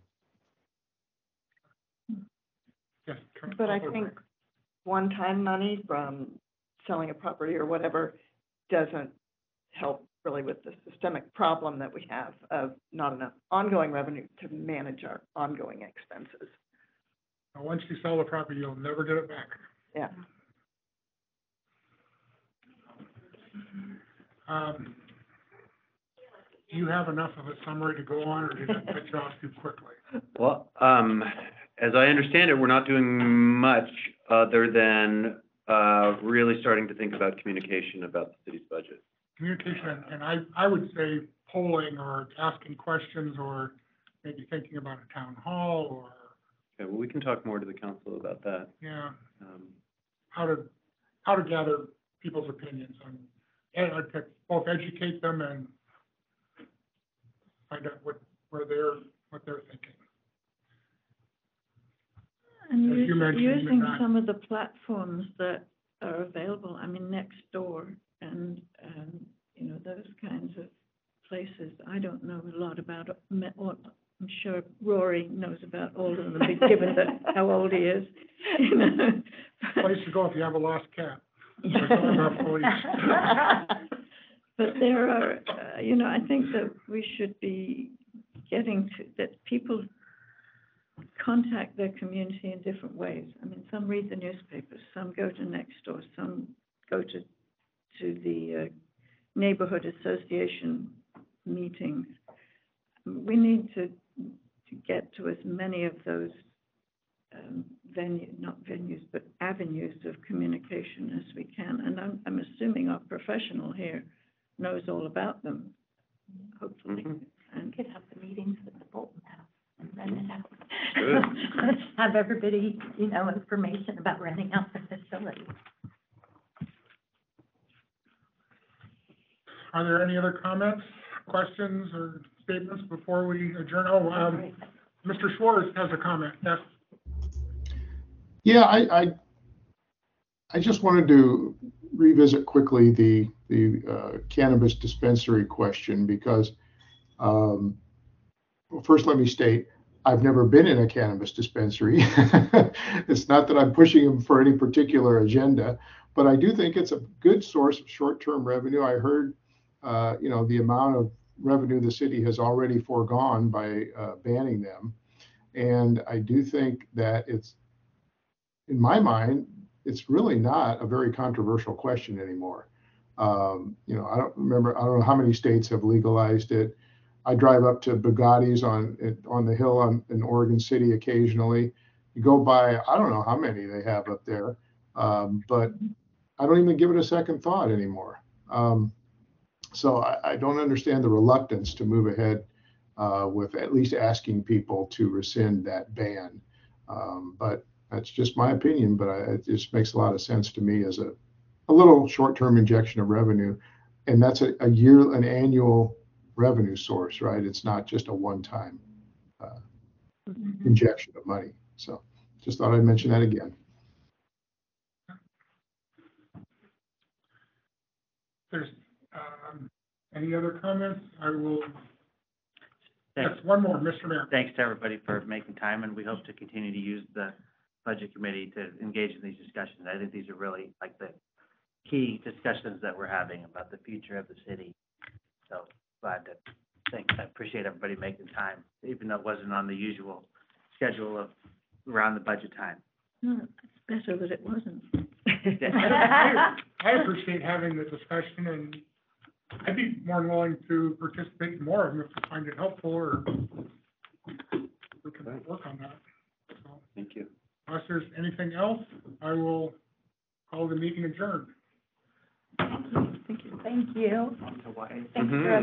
Yes, But I think one-time money from selling a property or whatever doesn't help really with the systemic problem that we have of not enough ongoing revenue to manage our ongoing expenses. Now, once you sell the property, you'll never get it back. Yeah. Do you have enough of a summary to go on, or did I cut you off too quickly? Well, as I understand it, we're not doing much other than really starting to think about communication about the city's budget. Communication, and I would say polling or asking questions, or maybe thinking about a town hall, or, Okay, well, we can talk more to the council about that. yeah, how to gather people's opinions on, and I'd both educate them and find out what they're thinking. And As you mentioned, using not- some of the platforms that are available, I mean, Nextdoor and, you know, those kinds of places. I don't know a lot about, I'm sure Rory knows about all of them, given how old he is. You know. Place to go if you have a lost cat. There's only about 40. But there are, you know, I think that we should be getting to, that people contact their community in different ways. I mean, some read the newspapers, some go to Nextdoor, some go to the neighborhood association meetings. We need to get to as many of those avenues of communication as we can. And I'm assuming our professional here knows all about them, hopefully. And Could have the meetings with the Bolton House and rent it out. Good. Have everybody, you know, information about renting out the facility. Are there any other comments, questions, or statements before we adjourn? Oh, Mr. Schwartz has a comment. Yes. Yeah, I just wanted to revisit quickly the cannabis dispensary question because, well, first let me state, I've never been in a cannabis dispensary. It's not that I'm pushing them for any particular agenda, but I do think it's a good source of short-term revenue. I heard, you know, the amount of revenue the city has already foregone by banning them. And I do think that it's, in my mind, it's really not a very controversial question anymore. You know, I don't know how many states have legalized it. I drive up to Bugatti's on the hill in Oregon City occasionally. You go by, I don't know how many they have up there, but I don't even give it a second thought anymore. So I don't understand the reluctance to move ahead with at least asking people to rescind that ban. But that's just my opinion, but it just makes a lot of sense to me as a little short-term injection of revenue. And that's an annual revenue source, right? It's not just a one-time injection of money. So just thought I'd mention that again. There's, any other comments? I will, yes, one more, Mr. Mayor. Thanks to everybody for making time, and we hope to continue to use the budget committee to engage in these discussions. I think these are really like the key discussions that we're having about the future of the city. So glad to I appreciate everybody making time, even though it wasn't on the usual schedule of around the budget time. No, it's better that it wasn't. I appreciate having the discussion, and I'd be more than willing to participate in more of them if you find it helpful, or we can work on that. So, Thank you. unless there's anything else, I will call the meeting adjourned. Thank you. On to Hawaii. Thanks for